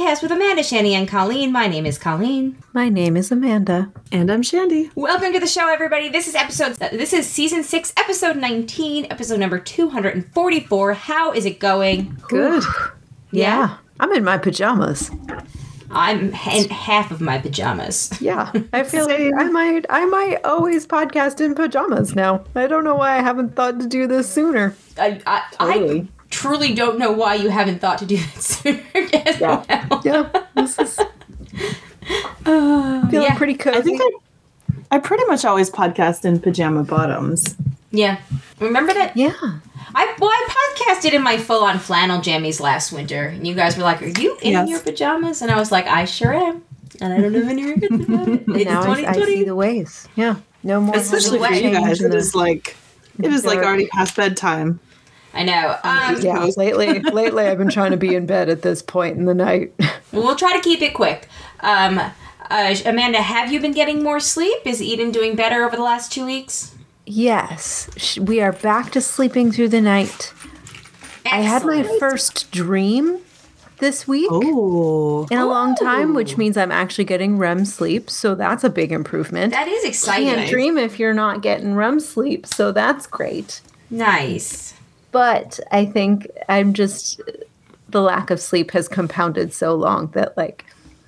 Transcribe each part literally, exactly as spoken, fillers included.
podcast with Amanda, Shandy, and Colleen. My name is Colleen. My name is Amanda. And I'm Shandy. Welcome to the show, everybody. This is episode, this is season six, episode nineteen, episode number two hundred forty-four. How is it going? Good. Yeah. yeah. I'm in my pajamas. I'm in half of my pajamas. Yeah. I feel like I might I might always podcast in pajamas now. I don't know why I haven't thought to do this sooner. I, I, Totally. I truly don't know why you haven't thought to do that sooner as Yeah. well. Yeah. This is Uh, feeling yeah. pretty cozy. I think I, I pretty much always podcast in pajama bottoms. Yeah. Remember that? yeah. I well, I podcasted in my full-on flannel jammies last winter, and you guys were like, "Are you in Yes. your pajamas?" And I was like, "I sure am," and I don't have any regrets about it. It's Now I, I twenty twenty. see the ways. Yeah. No more Especially for way. you guys. in It the- is like it is like dark. already past bedtime. I know. Um, Yeah, lately lately I've been trying to be in bed at this point in the night. We'll try to keep it quick. Um, uh, Amanda, have you been getting more sleep? Is Eden doing better over the last two weeks? Yes. Sh- We are back to sleeping through the night. I had my Excellent. first dream this week. Oh. in a long time, Ooh. which means I'm actually getting R E M sleep, so that's a big improvement. That is exciting. Can't dream if you're not getting R E M sleep, so that's great. Nice. But I think I'm just the lack of sleep has compounded so long that like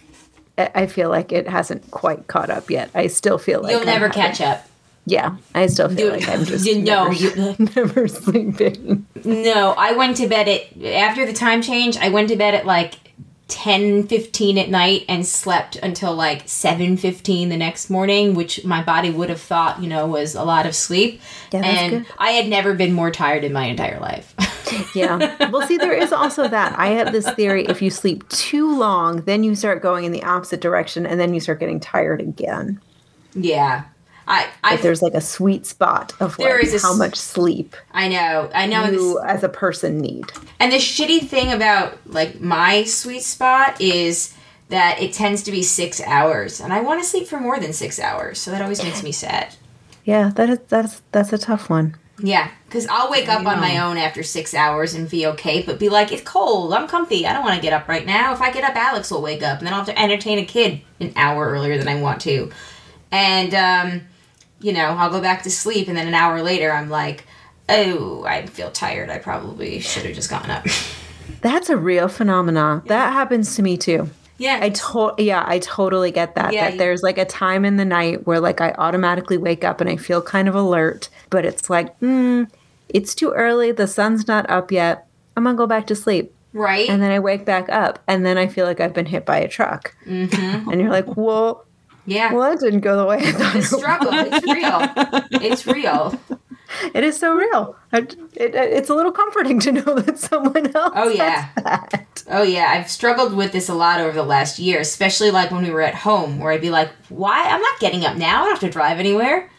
I I feel like it hasn't quite caught up yet. I still feel like You'll I'm never having- catch up. Yeah, I still feel You- like I'm just you know, never, you- never sleeping. No, I went to bed at after the time change. I went to bed at like ten fifteen at night and slept until like seven fifteen the next morning, which my body would have thought, you know, was a lot of sleep. Yeah, that's and good. I had never been more tired in my entire life. Yeah. Well, see, there is also that. I have this theory: if you sleep too long, then you start going in the opposite direction, and then you start getting tired again. Yeah. I I, But there's like a sweet spot of There like is a how s- much sleep I know. I know you this, as a person need. and the shitty thing about like my sweet spot is that it tends to be six hours, and I want to sleep for more than six hours, so that always makes me sad. Yeah, that is that's that's a tough one. Yeah, because I'll wake up on my own after six hours and be okay, but be like, it's cold, I'm comfy, I don't want to get up right now. If I get up, Alex will wake up, and then I'll have to entertain a kid an hour earlier than I want to. And, um, you know, I'll go back to sleep, and then an hour later, I'm like, oh, I feel tired. I probably should have just gotten up. That's a real phenomenon. That happens to me too. Yeah. I to- yeah, I totally get that. Yeah, that you- there's like a time in the night where like I automatically wake up and I feel kind of alert, but it's like, hmm, it's too early. The sun's not up yet. I'm gonna go back to sleep. Right? And then I wake back up, and then I feel like I've been hit by a truck. Mm-hmm. And you're like, well, yeah. well, that didn't go the way I thought. The it would. struggle, it's real. It's real. It is so real. I, it, it's a little comforting to know that someone else. Oh, yeah. has that. Oh, yeah. I've struggled with this a lot over the last year, especially like when we were at home, where I'd be like, why? I'm not getting up now. I don't have to drive anywhere.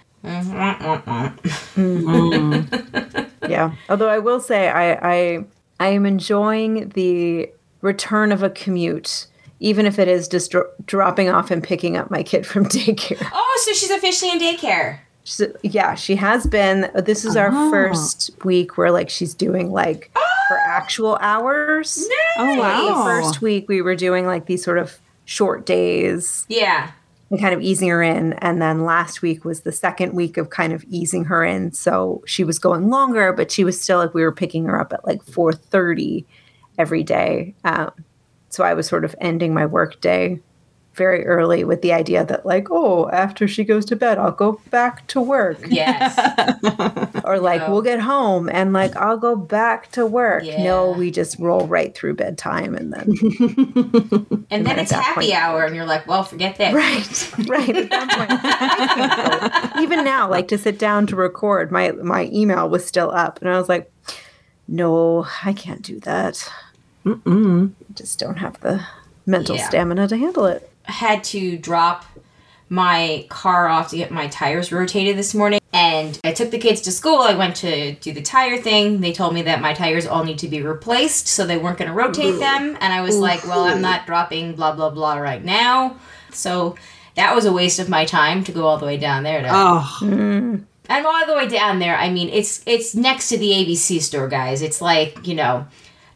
Yeah. Although I will say, I, I I am enjoying the return of a commute, even if it is just dro- dropping off and picking up my kid from daycare. Oh, so she's officially in daycare. She's, yeah, she has been. This is our first week where like she's doing like her actual hours. Oh wow. The first week we were doing like these sort of short days Yeah. and kind of easing her in. And then last week was the second week of kind of easing her in. So she was going longer, but she was still like, we were picking her up at like four thirty every day. Um, so I was sort of ending my work day very early with the idea that like, oh, after she goes to bed, I'll go back to work. Yes. Or like, No. we'll get home and like, I'll go back to work. Yeah. No, we just roll right through bedtime and then. And then at it's that happy point- hour, and you're like, well, forget that. Right, right. At that point, I can't go. Even now, like to sit down to record, my my email was still up, and I was like, "No, I can't do that. Mm-mm. I just don't have the mental Yeah. stamina to handle it." Had to drop my car off to get my tires rotated this morning, and I took the kids to school. I went to do the tire thing. They told me that my tires all need to be replaced, so they weren't going to rotate them. And I was like, well, I'm not dropping blah, blah, blah right now. So that was a waste of my time to go all the way down there. To, Oh. Mm. And all the way down there, I mean, it's it's next to the A B C store, guys. It's like, you know,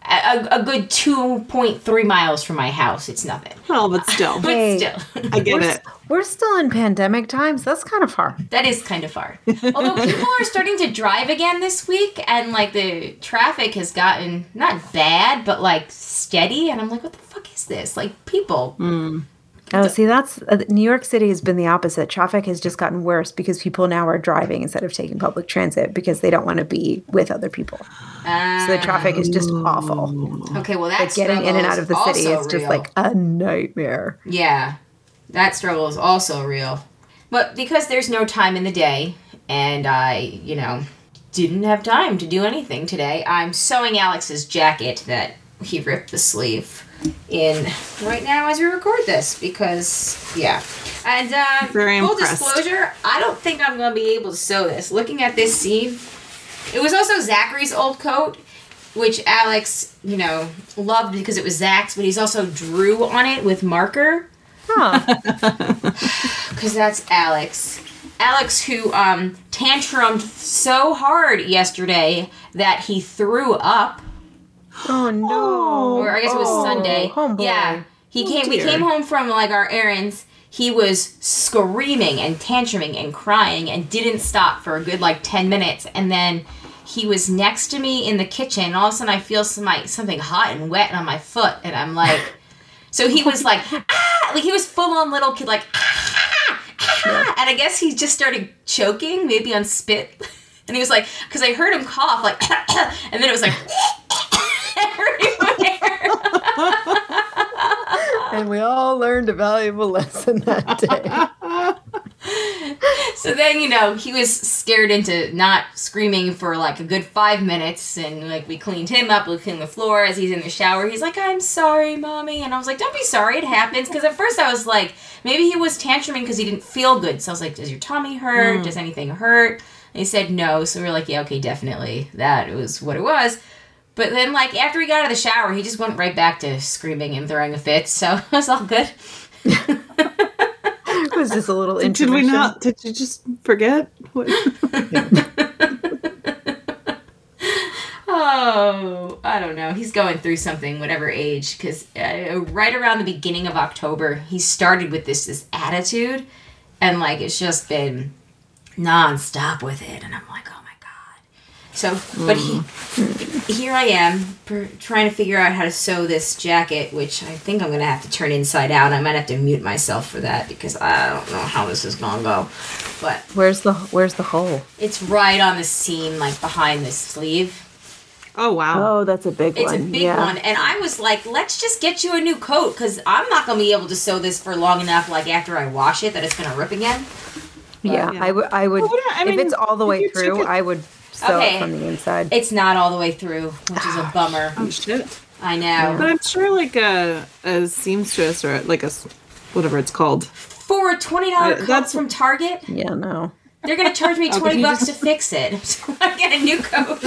a, a good two point three miles from my house. It's nothing. Well, but still. But Hey. still. I get We're, it. we're still in pandemic times. That's kind of far. That is kind of far. Although people are starting to drive again this week, and like the traffic has gotten not bad, but like steady. And I'm like, what the fuck is this? Like people. Oh, see, that's uh, New York City has been the opposite. Traffic has just gotten worse because people now are driving instead of taking public transit because they don't want to be with other people. Uh, So the traffic is just awful. okay, well that's Getting in and out of the city is just real. like a nightmare. Yeah, that struggle is also real. But because there's no time in the day, and I, you know, didn't have time to do anything today, I'm sewing Alex's jacket that he ripped the sleeve in right now as we record this because, yeah. And uh, Very full impressed. disclosure, I don't think I'm going to be able to sew this. Looking at this seam, it was also Zachary's old coat, which Alex, you know, loved because it was Zach's, but he's also drew on it with marker. Huh. Because that's Alex. Alex, who um, tantrumed so hard yesterday that he threw up. Oh, no. Or I guess it was Oh, Sunday. homeboy. Yeah. He came. We dear. came home from like our errands. He was screaming and tantruming and crying and didn't stop for a good like ten minutes. And then he was next to me in the kitchen. And all of a sudden, I feel some like something hot and wet on my foot, and I'm like. So he was like, ah! Like he was full on little kid, like, ah! Ah! And I guess he just started choking, maybe on spit. And he was like, because I heard him cough, like, and then it was like, everywhere. And we all learned a valuable lesson that day. So then, you know, he was scared into not screaming for like a good five minutes. And like we cleaned him up, we cleaned the floor as he's in the shower. He's like, I'm sorry, mommy. And I was like, don't be sorry, it happens. Because at first I was like, maybe he was tantruming because he didn't feel good. So I was like, does your tummy hurt? Mm. Does anything hurt? And he said no. So we were like, yeah, okay, definitely. That was what it was. But then, like, after he got out of the shower, he just went right back to screaming and throwing a fit. So it was all good. It was just a little Did, did we not? Did you just forget? What? Oh, I don't know. He's going through something, whatever age, because uh, right around the beginning of October, he started with this this attitude, and like it's just been nonstop with it, and I'm like, oh my god. So, but he, here I am per, trying to figure out how to sew this jacket, which I think I'm gonna have to turn inside out. I might have to mute myself for that because I don't know how this is gonna go. But Where's the Where's the hole? it's right on the seam, like behind the sleeve. Oh, wow. Oh, that's a big It's one. a big yeah. one. And I was like, let's just get you a new coat because I'm not going to be able to sew this for long enough, like after I wash it, that it's going to rip again. Yeah, yeah. I would. I would. Well, what do I- I if mean, it's all the if way you through, took it- I would sew Okay. it from the inside. It's not all the way through, which is a bummer. Oh, shit. I know. But I'm sure like a, a seamstress or like a, s- whatever it's called. For a twenty dollars Uh, coat that's- from Target, yeah, no. they're going to charge me but twenty you bucks just- to fix it. So I get a new coat.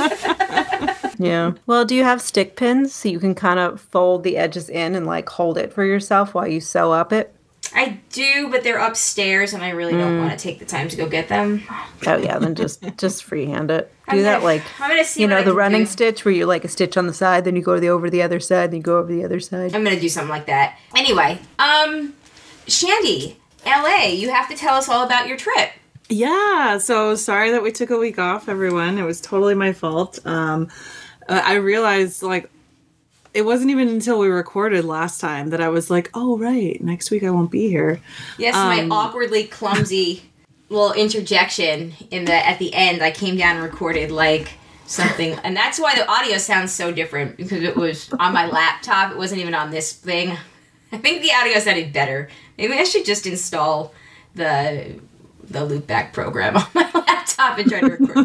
Yeah. Well, do you have stick pins so you can kind of fold the edges in and like hold it for yourself while you sew up it? I do, but they're upstairs and I really don't want to take the time to go get them. Oh yeah, then just just freehand it. Do I'm that gonna- like I'm going to see you what know I the can running do. stitch where you like a stitch on the side, then you go to the over the other side, then you go over the other side. I'm going to do something like that. Anyway, um, Shandy, L A, you have to tell us all about your trip. Yeah, so sorry that we took a week off, everyone. It was totally my fault. Um, uh, I realized, like, it wasn't even until we recorded last time that I was like, oh, right, next week I won't be here. Yes, Um, my awkwardly clumsy little interjection in the at the end. I came down and recorded like something, and that's why the audio sounds so different because it was on my laptop. It wasn't even on this thing. I think the audio sounded better. Maybe I should just install the the loopback program on my laptop and try to record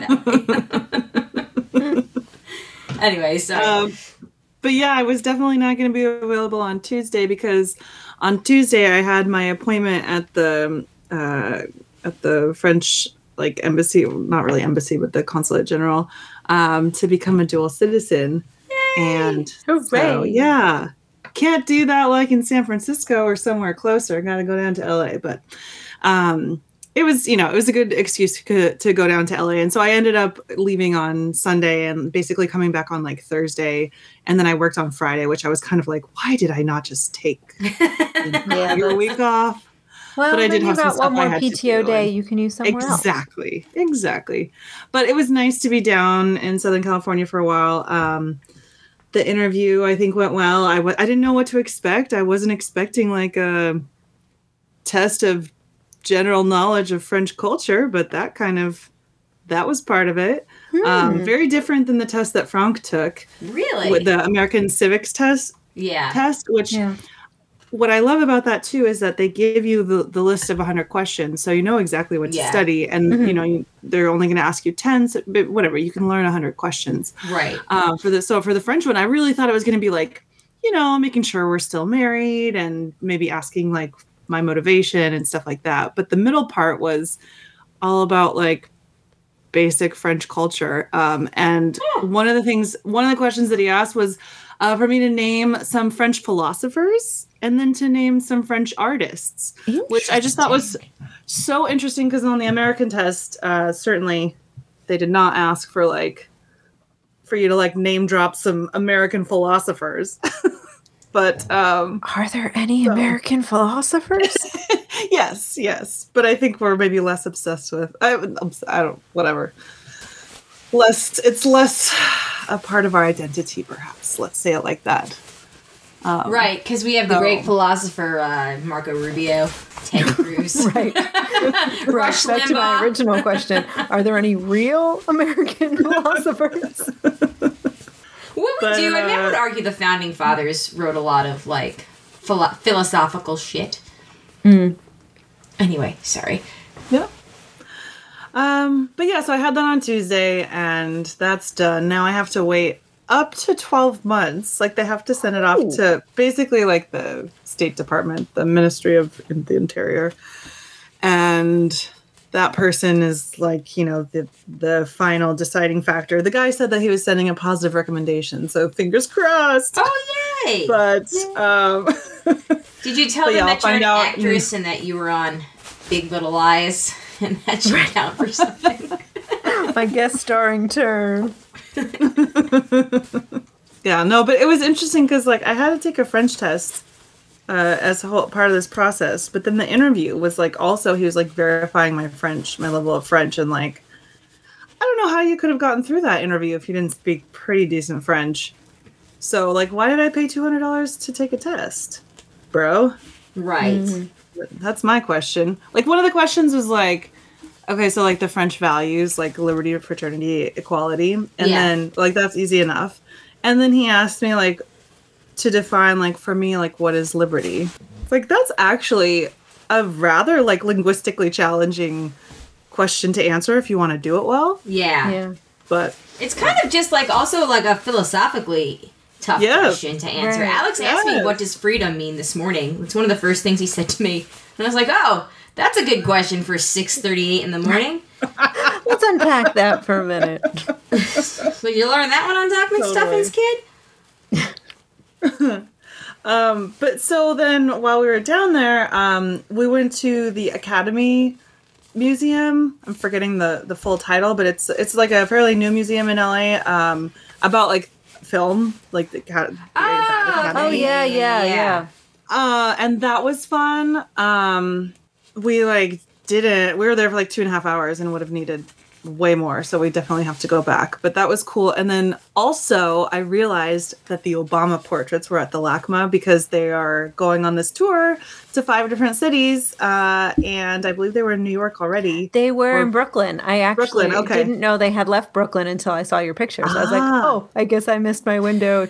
that way. Anyway, so. Um, but yeah, I was definitely not going to be available on Tuesday because on Tuesday I had my appointment at the uh, at the French like embassy, not really embassy, but the consulate general, um, to become a dual citizen. Yay! And Hooray! so yeah, can't do that like in San Francisco or somewhere closer. Got to go down to L A, but um, it was, you know, it was a good excuse to, to go down to L A. And so I ended up leaving on Sunday and basically coming back on like Thursday. And then I worked on Friday, which I was kind of like, why did I not just take Yeah, your week off? Well, But I did then have you some got stuff one I more had to P T O do, day and- you can use somewhere else. Exactly. Exactly. But it was nice to be down in Southern California for a while. Um, the interview, I think, went well. I w- I didn't know what to expect. I wasn't expecting like a test of general knowledge of French culture, but that kind of, that was part of it. Hmm. Um, very different than the test that Franck took, Really? with the American Civics test, yeah. test, which Yeah. what I love about that too is that they give you the, the list of one hundred questions, so you know exactly what to Yeah. study, and Mhm. you know you, they're only going to ask you ten, so, but whatever, you can learn one hundred questions. Right. Uh, for the so for the French one, I really thought it was going to be like, you know, making sure we're still married and maybe asking like my motivation and stuff like that. But the middle part was all about like basic French culture. Um, and one of the things, one of the questions that he asked was uh, for me to name some French philosophers and then to name some French artists, which I just thought was so interesting because on the American test, uh, certainly they did not ask for like, for you to like name drop some American philosophers. But um, Are there any So- American philosophers? yes, yes. But I think we're maybe less obsessed with. I, I'm, I don't. Whatever. Less. It's less a part of our identity, perhaps. Let's say it like that. Um, Right, because we have the so- great philosopher uh, Marco Rubio, Ted Cruz, Right. Rush Back to my Limbaugh. original question. Are there any real American philosophers? What we But, do, I mean, I would uh, argue the founding fathers wrote a lot of like philo- philosophical shit. Mm. Anyway, sorry. Yeah. Um. But yeah. So I had that on Tuesday, and that's done. Now I have to wait up to twelve months. Like they have to send it off Ooh. to basically like the State Department, the Ministry of the Interior, and that person is like, you know, the the final deciding factor. The guy said that he was sending a positive recommendation, so fingers crossed. Oh yay! But um, Did you tell but them yeah, I'll that you're find an out- actress and that you were on Big Little Lies and that should count for something? My guest starring turn. yeah, no, but it was interesting because like I had to take a French test uh, as a whole part of this process, but then the interview was like also he was like verifying my French, my level of French, and like I don't know how you could have gotten through that interview if you didn't speak pretty decent French. So like, why did I pay two hundred dollars to take a test, bro? Right. Mm. That's my question. Like one of the questions was like, okay, so like the French values, like liberty, fraternity, equality, and Yeah. then like that's easy enough. And then he asked me like to define like for me like what is liberty. It's like that's actually a rather like linguistically challenging question to answer if you want to do it well. Yeah. Yeah. But It's kind of just like also like a philosophically tough Yeah. question to answer. Right. Alex asked me, Yes. what does freedom mean this morning? It's one of the first things he said to me. And I was like, oh, that's a good question for six thirty-eight in the morning. Let's unpack that for a minute. So you learned that one on Document Totally. Stuffins, kid? Um, but so then while we were down there, um, we went to the Academy Museum. I'm forgetting the, the full title, but it's it's like a fairly new museum in L A um, about like film, like the, Ca- the Ah, Academy. Oh yeah, yeah, Yeah. yeah. Uh, and that was fun. Um, we like didn't. We were there for like two and a half hours and would have needed way more. So we definitely have to go back. But that was cool. And then also, I realized that the Obama portraits were at the LACMA because they are going on this tour to five different cities. Uh, and I believe they were in New York already. They were Or- in Brooklyn. I actually Brooklyn, okay. didn't know they had left Brooklyn until I saw your pictures. I was like, Ah. oh, I guess I missed my window.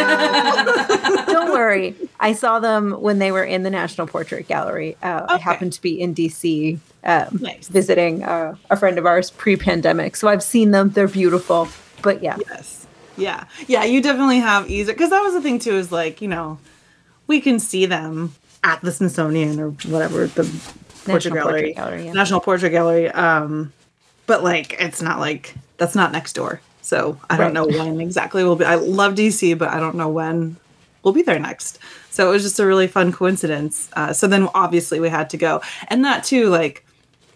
Don't worry. I saw them when they were in the National Portrait Gallery. Uh, I Okay. happened to be in D C um, Nice. visiting uh, a friend of ours pre-pandemic. So I've seen them. They're beautiful. But yeah. Yes. Yeah. Yeah, you definitely have easier. Because that was the thing, too, is like, you know, we can see them at the Smithsonian or whatever, the Portrait National Gallery. Portrait Gallery, yeah. National Portrait Gallery. Um, but, like, it's not like, that's not next door. So I don't Right. know when exactly we'll be. I love D C, but I don't know when we'll be there next. So it was just a really fun coincidence. Uh, so then obviously we had to go. And that, too, like,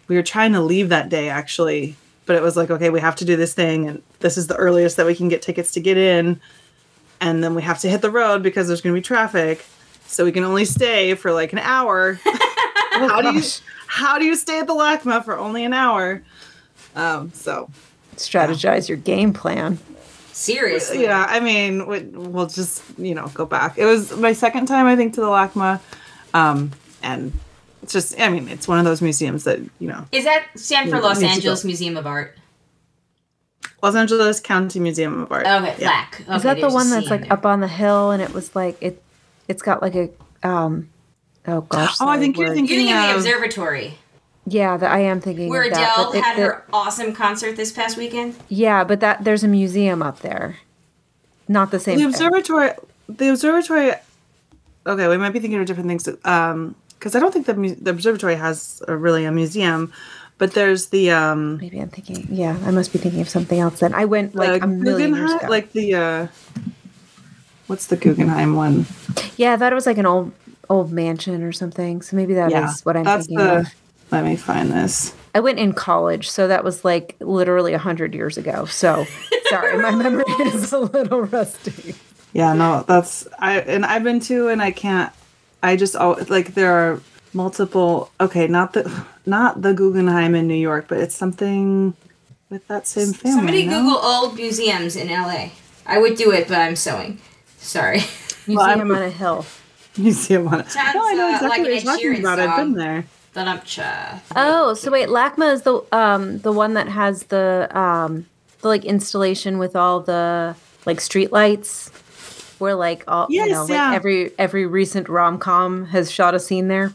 we were trying to leave that day actually, but it was like, okay, we have to do this thing, and this is the earliest that we can get tickets to get in, and then we have to hit the road because there's going to be traffic, so we can only stay for like an hour. Oh, how do you gosh. how do you stay at the LACMA for only an hour? Um, so Strategize your game plan. Seriously. yeah, I mean, we, we'll just you know go back. It was my second time I think to the LACMA, um, and it's just I mean it's one of those museums that you know Is that stand for Yeah, Los needs to Angeles go. Museum of Art? Los Angeles County Museum of Art. Okay, Yeah. LAC. Okay, Is that the there's a one C that's in like there. up on the hill and it was like it it's got like a um oh gosh. Oh, I sorry, think you're word. thinking- You're thinking of the of- observatory, Yeah, that I am thinking where of that. Adele but it- had the- her awesome concert this past weekend. Yeah, but that there's a museum up there. Not the same The thing. observatory. The observatory. Okay, we might be thinking of different things. Um, because I don't think the mu- the observatory has a, really a museum, but there's the um Maybe I'm thinking yeah, I must be thinking of something else then. I went like the a million years Guggenheim, ago. like the uh, what's the Guggenheim one? yeah, I thought it was like an old old mansion or something. So maybe that is yeah, what I'm that's thinking the. of. Let me find this. I went in college, so that was like literally a hundred years ago. So sorry, my memory is a little rusty. Yeah, no, that's I and I've been to, and I can't. I just oh, like there are multiple. Okay, not the not the Guggenheim in New York, but it's something with that same family. Somebody no? Google old museums in L A. I would do it, but I'm sewing. Sorry. Museum Well, I'm- on a hill. Museum on it. Sounds, no, I know uh, exactly like what an you're Ed talking Sheeran about. I've song. been there. Da-dum-cha. Oh, so wait, LACMA is the um the one that has the um the like installation with all the like street lights, where like all you Yes, know like yeah. every every recent rom com has shot a scene there.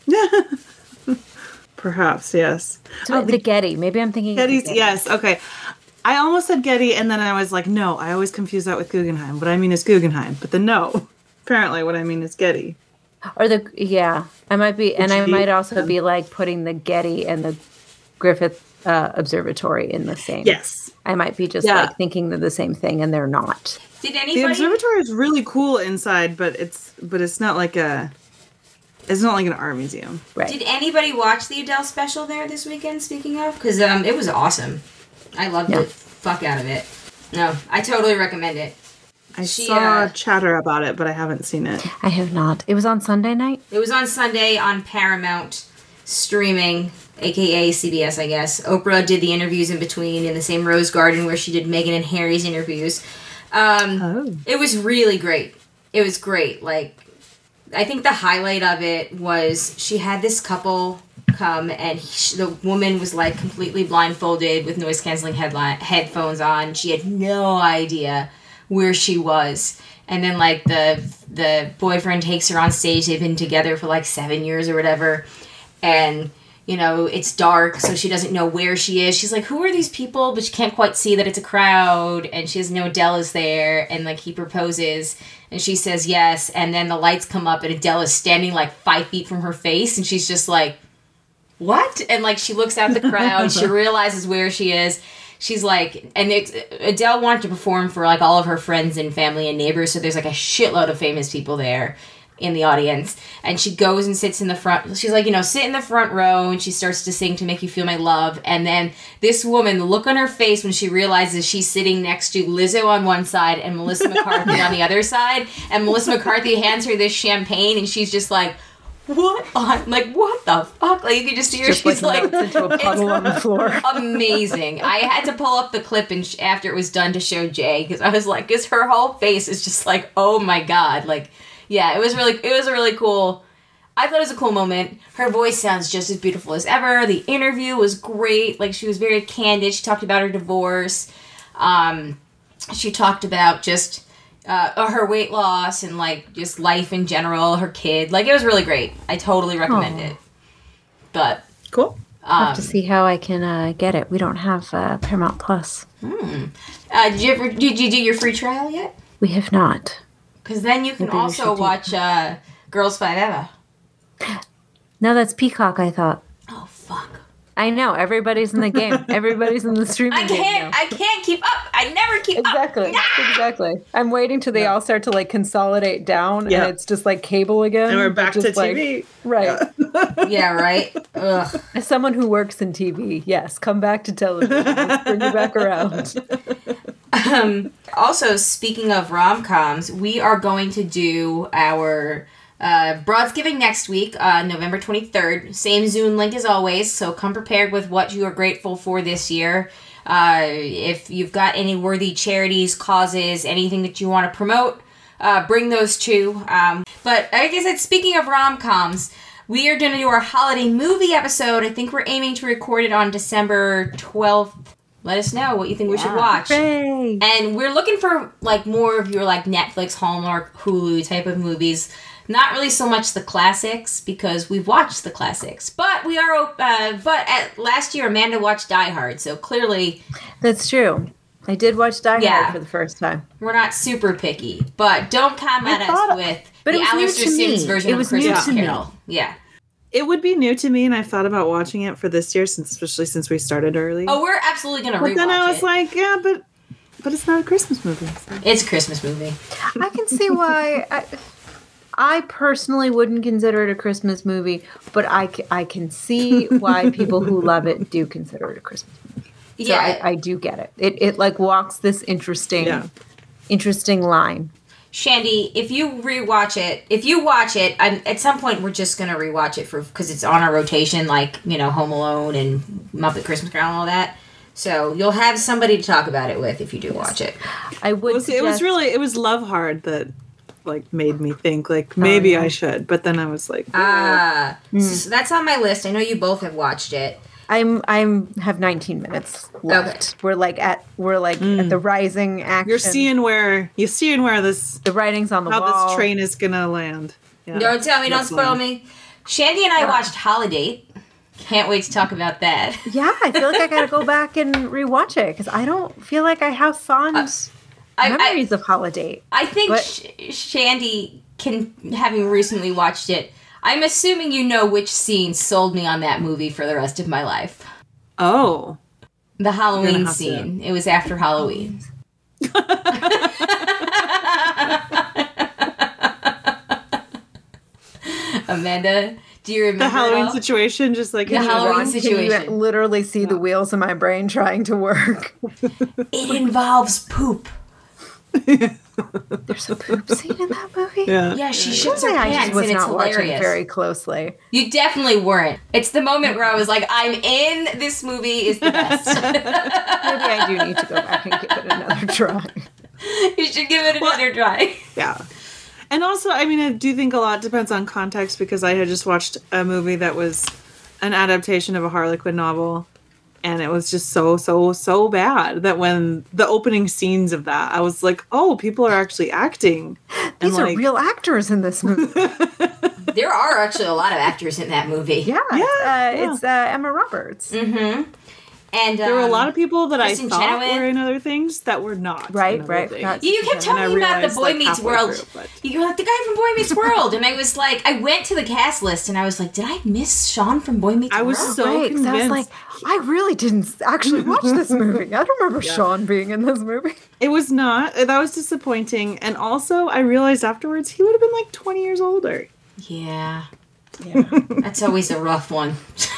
Perhaps, yes. So Oh, the, Getty. Maybe I'm thinking of the Getty's, Getty. yes, okay. I almost said Getty, and then I was like, no, I always confuse that with Guggenheim. What I mean is Guggenheim, but then no. Apparently, what I mean is Getty. Or the yeah, I might be, and I G- might also be like putting the Getty and the Griffith uh, Observatory in the same. Yes. I might be just Yeah. like thinking they're the same thing, and they're not. Did The anybody... observatory is really cool inside, but it's but it's not like a it's not like an art museum. Right. Did anybody watch the Adele special there this weekend, speaking of? Because um, it was awesome. I loved Yeah. the fuck out of it. No, I totally recommend it. I She, saw uh, chatter about it, but I haven't seen it. I have not. It was on Sunday night. It was on Sunday on Paramount streaming, aka C B S, I guess. Oprah did the interviews in between in the same Rose Garden where she did Meghan and Harry's interviews. Um, Oh. It was really great. It was great. Like, I think the highlight of it was she had this couple come and he, the woman was like completely blindfolded with noise canceling headline headphones on. She had no idea where she was. And then like the the boyfriend takes her on stage. They've been together for like seven years or whatever. And you know, it's dark, so she doesn't know where she is. She's like, who are these people? But she can't quite see that it's a crowd. And she doesn't know Adele is there. And, like, he proposes. And she says yes. And then the lights come up, and Adele is standing, like, five feet from her face. And she's just like, what? And, like, she looks out the crowd. She realizes where she is. She's like, and it's, Adele wanted to perform for, like, all of her friends and family and neighbors. So there's, like, a shitload of famous people there in the audience, and she goes and sits in the front. She's like, you know, sit in the front row, and she starts to sing To Make You Feel My Love. And then this woman, the look on her face when she realizes she's sitting next to Lizzo on one side and Melissa McCarthy on the other side, and Melissa McCarthy hands her this champagne, and she's just like, what on, like, what the fuck? Like, you can just hear Just she's like, like, melts into a puddle on the floor. amazing. I had to pull up the clip and sh- after it was done to show Jay, because I was like, because her whole face is just like, oh my god, like, yeah, it was really, it was a really cool, I thought it was a cool moment. Her voice sounds just as beautiful as ever. The interview was great. Like, she was very candid. She talked about her divorce. Um, she talked about just uh, her weight loss and, like, just life in general, her kid. Like, it was really great. I totally recommend Aw. it. But, Cool. I um, have to see how I can uh, get it. We don't have uh, Paramount Plus. uh, did you ever, did you do your free trial yet? We have not. Because then you can Maybe we also should do watch uh, Girls Five Eva. No, that's Peacock, I thought. Oh, fuck. I I know. Everybody's in the game. Everybody's in the streaming I game can't. now. I can't keep up. I never keep Exactly. up. Nah! Exactly. I'm waiting till they Yeah. all start to like consolidate down, Yeah. and it's just like cable again. And we're but back to just, like- T V. right. Yeah, right. Ugh. As someone who works in T V, yes, come back to television. Let's bring you back around. Um, also, speaking of rom-coms, we are going to do our uh, Broadsgiving next week, uh, November twenty-third. Same Zoom link as always, so come prepared with what you are grateful for this year. Uh, if you've got any worthy charities, causes, anything that you want to promote, uh, bring those too. Um, but like I said, speaking of rom-coms, we are going to do our holiday movie episode. I think we're aiming to record it on December twelfth. Let us know what you think we should watch. Hooray. And we're looking for like more of your like Netflix, Hallmark, Hulu type of movies. Not really so much the classics because we've watched the classics, but we are. Uh, but at last year, Amanda watched Die Hard, so clearly That's true. I did watch Die Yeah. Hard for the first time. we're not super picky. But don't come at I us thought- with but the it was new Alistair to me. Sims version It of was new Christmas to me. Carol. Yeah. It would be new to me, and I thought about watching it for this year, since especially since we started early. Oh, we're absolutely gonna but rewatch then I was it. like, yeah, but but it's not a Christmas movie. So. It's a Christmas movie. I can see why. I, I personally wouldn't consider it a Christmas movie, but I, ca- I can see why people who love it do consider it a Christmas movie. So Yeah. I, I do get it. It it like walks this interesting, Yeah. interesting line. Shandy, if you rewatch it, if you watch it, I'm, at some point we're just gonna rewatch it for because it's on our rotation, like you know, Home Alone and Muppet Christmas Carol and all that. So you'll have somebody to talk about it with if you do watch it. I would. It was, it was suggest- really it was Love Hard that like made me think like maybe yeah. I should, but then I was like, Ah, Hmm. so that's on my list. I know you both have watched it. I'm I'm have nineteen minutes left. We're like at we're like at the rising action. you're seeing where you're seeing where this the writing's on the how wall. this train is gonna land. Yeah. Don't tell me, don't That's spoil fine. me. Shandy and I watched Holiday. Can't wait to talk about that. Yeah, I feel like I gotta go back and rewatch it because I don't feel like I have fond I, I, memories of Holiday. I think But- Sh- Shandy can, having recently watched it, I'm assuming you know which scene sold me on that movie for the rest of my life. Oh. The Halloween have to- scene. It was after Halloween. Amanda, do you remember The Halloween it all? situation, just like The in Halloween one- situation. Can you literally see the wheels in my brain trying to work? It involves poop. There's a poop scene in that movie? Yeah. Yeah, she shits her Maybe I just pants was and it's not watching hilarious. very closely. You definitely weren't. It's the moment where I was like, I'm in. This movie is the best. Maybe I do need to go back and give it another try. You should give it another try. Yeah. And also, I mean, I do think a lot depends on context because I had just watched a movie that was an adaptation of a Harlequin novel. And it was just so, so, so bad that when the opening scenes of that, I was like, oh, people are actually acting. These and are like, real actors in this movie. There are actually a lot of actors in that movie. Yeah, it's, uh, yeah. it's uh, Emma Roberts. Mm-hmm. And There were a um, lot of people that Kristen I thought Chenoweth. were in other things that were not. Right, in other right. things. Not- You kept And I telling me about the realized, Boy like, Meets halfway World. through, but- You're like, the guy from Boy Meets World. And I was like, I went to the cast list and I was like, did I miss Sean from Boy Meets I was World? so Right, 'cause I was like, convinced. I really didn't actually watch this movie. I don't remember Sean being in this movie. It was not. That was disappointing. And also, I realized afterwards he would have been like twenty years older. Yeah. Yeah. That's always a rough one.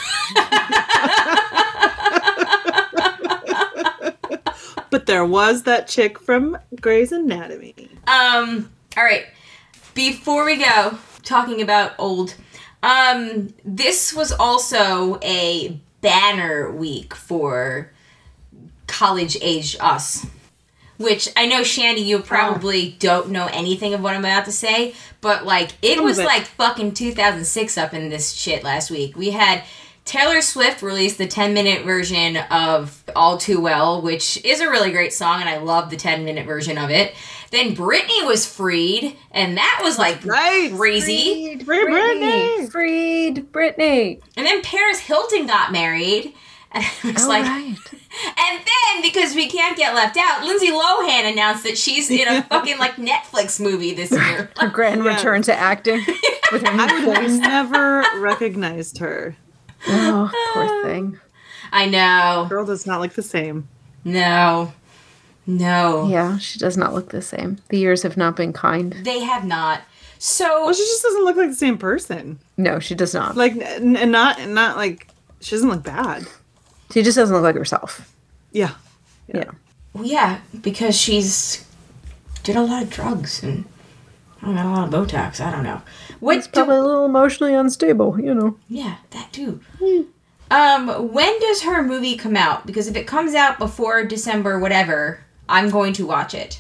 But there was that chick from Grey's Anatomy. Um, all right. Before we go, talking about old, um, this was also a banner week for college-aged us. Which, I know, Shandy, you probably don't know anything of what I'm about to say, but, like, it Some of was, it. like, fucking two thousand six up in this shit last week. We had Taylor Swift released the ten-minute version of All Too Well, which is a really great song, and I love the ten-minute version of it. Then Britney was freed, and that was, like, Right. crazy. Freed, Free Britney. Britney. Freed Britney. And then Paris Hilton got married, and I was Oh, like... right. And then, because we can't get left out, Lindsay Lohan announced that she's in a fucking, like, Netflix movie this year. Her grand Yeah. return to acting with her I new would have face. never recognized her. Oh, poor thing. I know. Girl does not look the same. No. No. Yeah, she does not look the same. The years have not been kind. They have not. So Well, she just doesn't look like the same person. No, she does not. Like, n- and not, not like, she doesn't look bad. She just doesn't look like herself. Yeah. Yeah. Well, yeah, because she's did a lot of drugs and I don't know, a lot of Botox. I don't know. What? It's probably a little emotionally unstable, you know. Yeah, that too. Um, when does her movie come out? Because if it comes out before December, whatever, I'm going to watch it.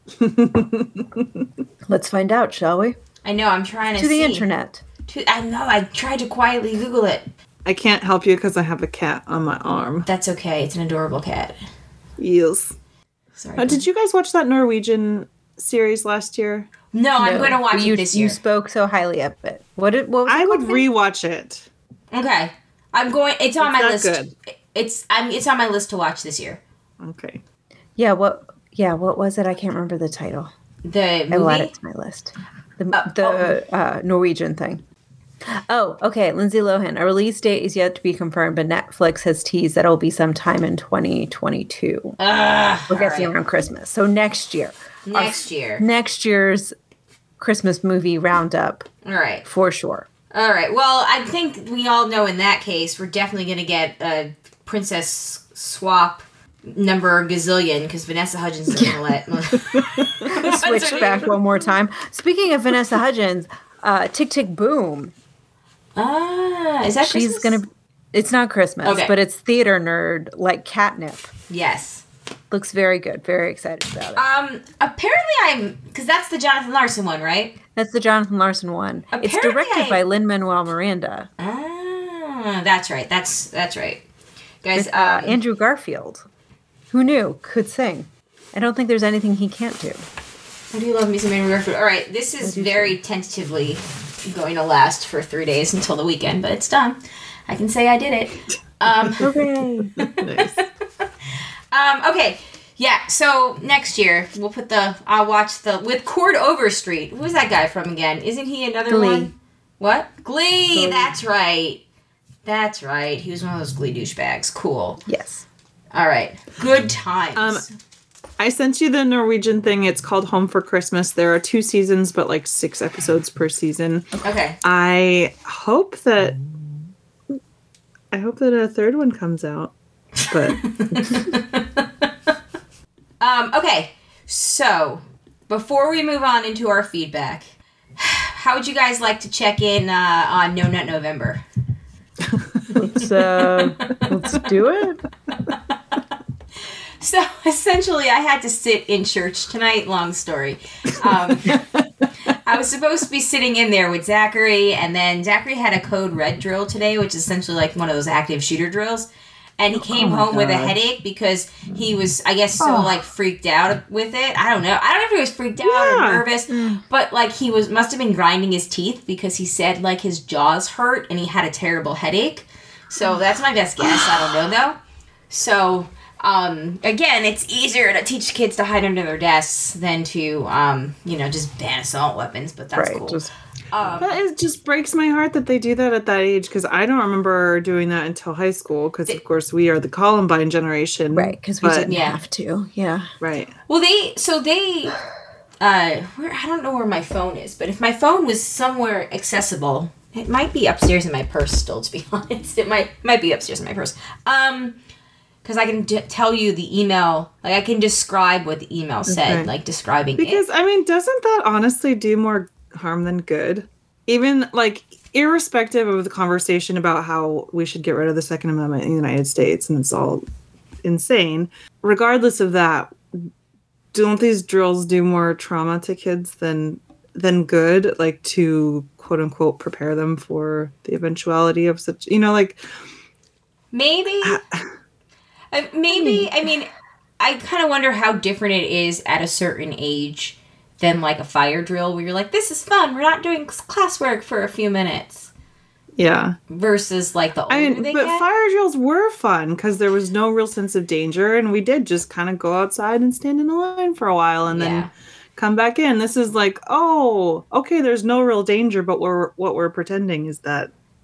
Let's find out, shall we? I know. I'm trying to To the see. internet. To, I know. I tried to quietly Google it. I can't help you because I have a cat on my arm. That's okay. It's an adorable cat. Yes. Sorry. Uh, did you guys watch that Norwegian series last year? no, I'm No, going to watch you, it this year. You spoke so highly of it. What did? What was I it would called? rewatch it. Okay. I'm going. It's on It's my that list. good. It's. I'm. It's on my list to watch this year. Okay. Yeah. What? Yeah. What was it? I can't remember the title. The movie. I will add it to my list. The, Uh, the uh, Norwegian thing. Oh, okay. Lindsay Lohan. A release date is yet to be confirmed, but Netflix has teased that it'll be sometime in twenty twenty-two. Ugh, We're guessing all right. around Christmas. So next year. Next year. Next year's Christmas movie roundup All right. for sure. All right. Well, I think we all know in that case we're definitely going to get a Princess Swap number gazillion because Vanessa Hudgens is going to let. Switch back one more time. Speaking of Vanessa Hudgens, uh, Tick Tick Boom. Ah, is that She's Christmas? gonna. It's not Christmas, Okay. but it's theater nerd like catnip. Yes. Looks very good. Very excited about it. Um. Apparently, I'm because that's the Jonathan Larson one, right? That's the Jonathan Larson one. It's Apparently directed I- by Lin-Manuel Miranda. Ah, that's right. That's that's right, guys. With, uh, um, Andrew Garfield. Who knew? Could sing. I don't think there's anything he can't do. I do love me some Andrew Garfield. All right, this is do very tentatively going to last for three days until the weekend, but it's done. I can say I did it. Um. Hooray! Nice. Um, okay. Yeah, so next year we'll put the I'll watch the with Cord Overstreet. Who's that guy from again? Isn't he another Glee. one? What? Glee, Glee. that's right. That's right. He was one of those Glee douchebags. Cool. Yes. All right. Good times. Um, I sent you the Norwegian thing. It's called Home for Christmas. There are two seasons, but like six episodes per season. okay. I hope that I hope that a third one comes out. But Um, okay. So, before we move on into our feedback, how would you guys like to check in uh, on No Nut November? Let's uh, let's do it. So essentially, I had to sit in church tonight. Long story. Um, I was supposed to be sitting in there with Zachary, and then Zachary had a code red drill today, which is essentially like one of those active shooter drills. And he came my home with a God. headache because he was, I guess, so Oh. like freaked out with it. I don't know. I don't know if he was freaked out Yeah. or nervous, but like he was must have been grinding his teeth because he said like his jaws hurt and he had a terrible headache. So that's my best guess. I don't know though. So um, again, it's easier to teach kids to hide under their desks than to um, you know just ban assault weapons. But that's Right. cool. Just Um, But it just breaks my heart that they do that at that age because I don't remember doing that until high school because, of course, we are the Columbine generation. right, because we But- didn't Yeah. have to. Yeah. Right. Well, they so they, uh, where I don't know where my phone is, but if my phone was somewhere accessible, it might be upstairs in my purse. Still, to be honest, it might might be upstairs in my purse. Um, because I can d- tell you the email, like I can describe what the email said, Okay. like describing Because, it. I mean, doesn't that honestly do more harm than good? Even, like, irrespective of the conversation about how we should get rid of the Second Amendment in the United States, and it's all insane, regardless of that, don't these drills do more trauma to kids than than good, like, to, quote-unquote, prepare them for the eventuality of such, you know, like... Maybe, uh, maybe. I mean, I kind of wonder how different it is at a certain age than like a fire drill where you're like, this is fun. We're not doing classwork for a few minutes. Yeah. Versus like the older I mean, they but get. fire drills were fun because there was no real sense of danger, and we did just kind of go outside and stand in a line for a while, and Yeah. then come back in. This is like, oh, okay, there's no real danger, but we're what we're pretending is that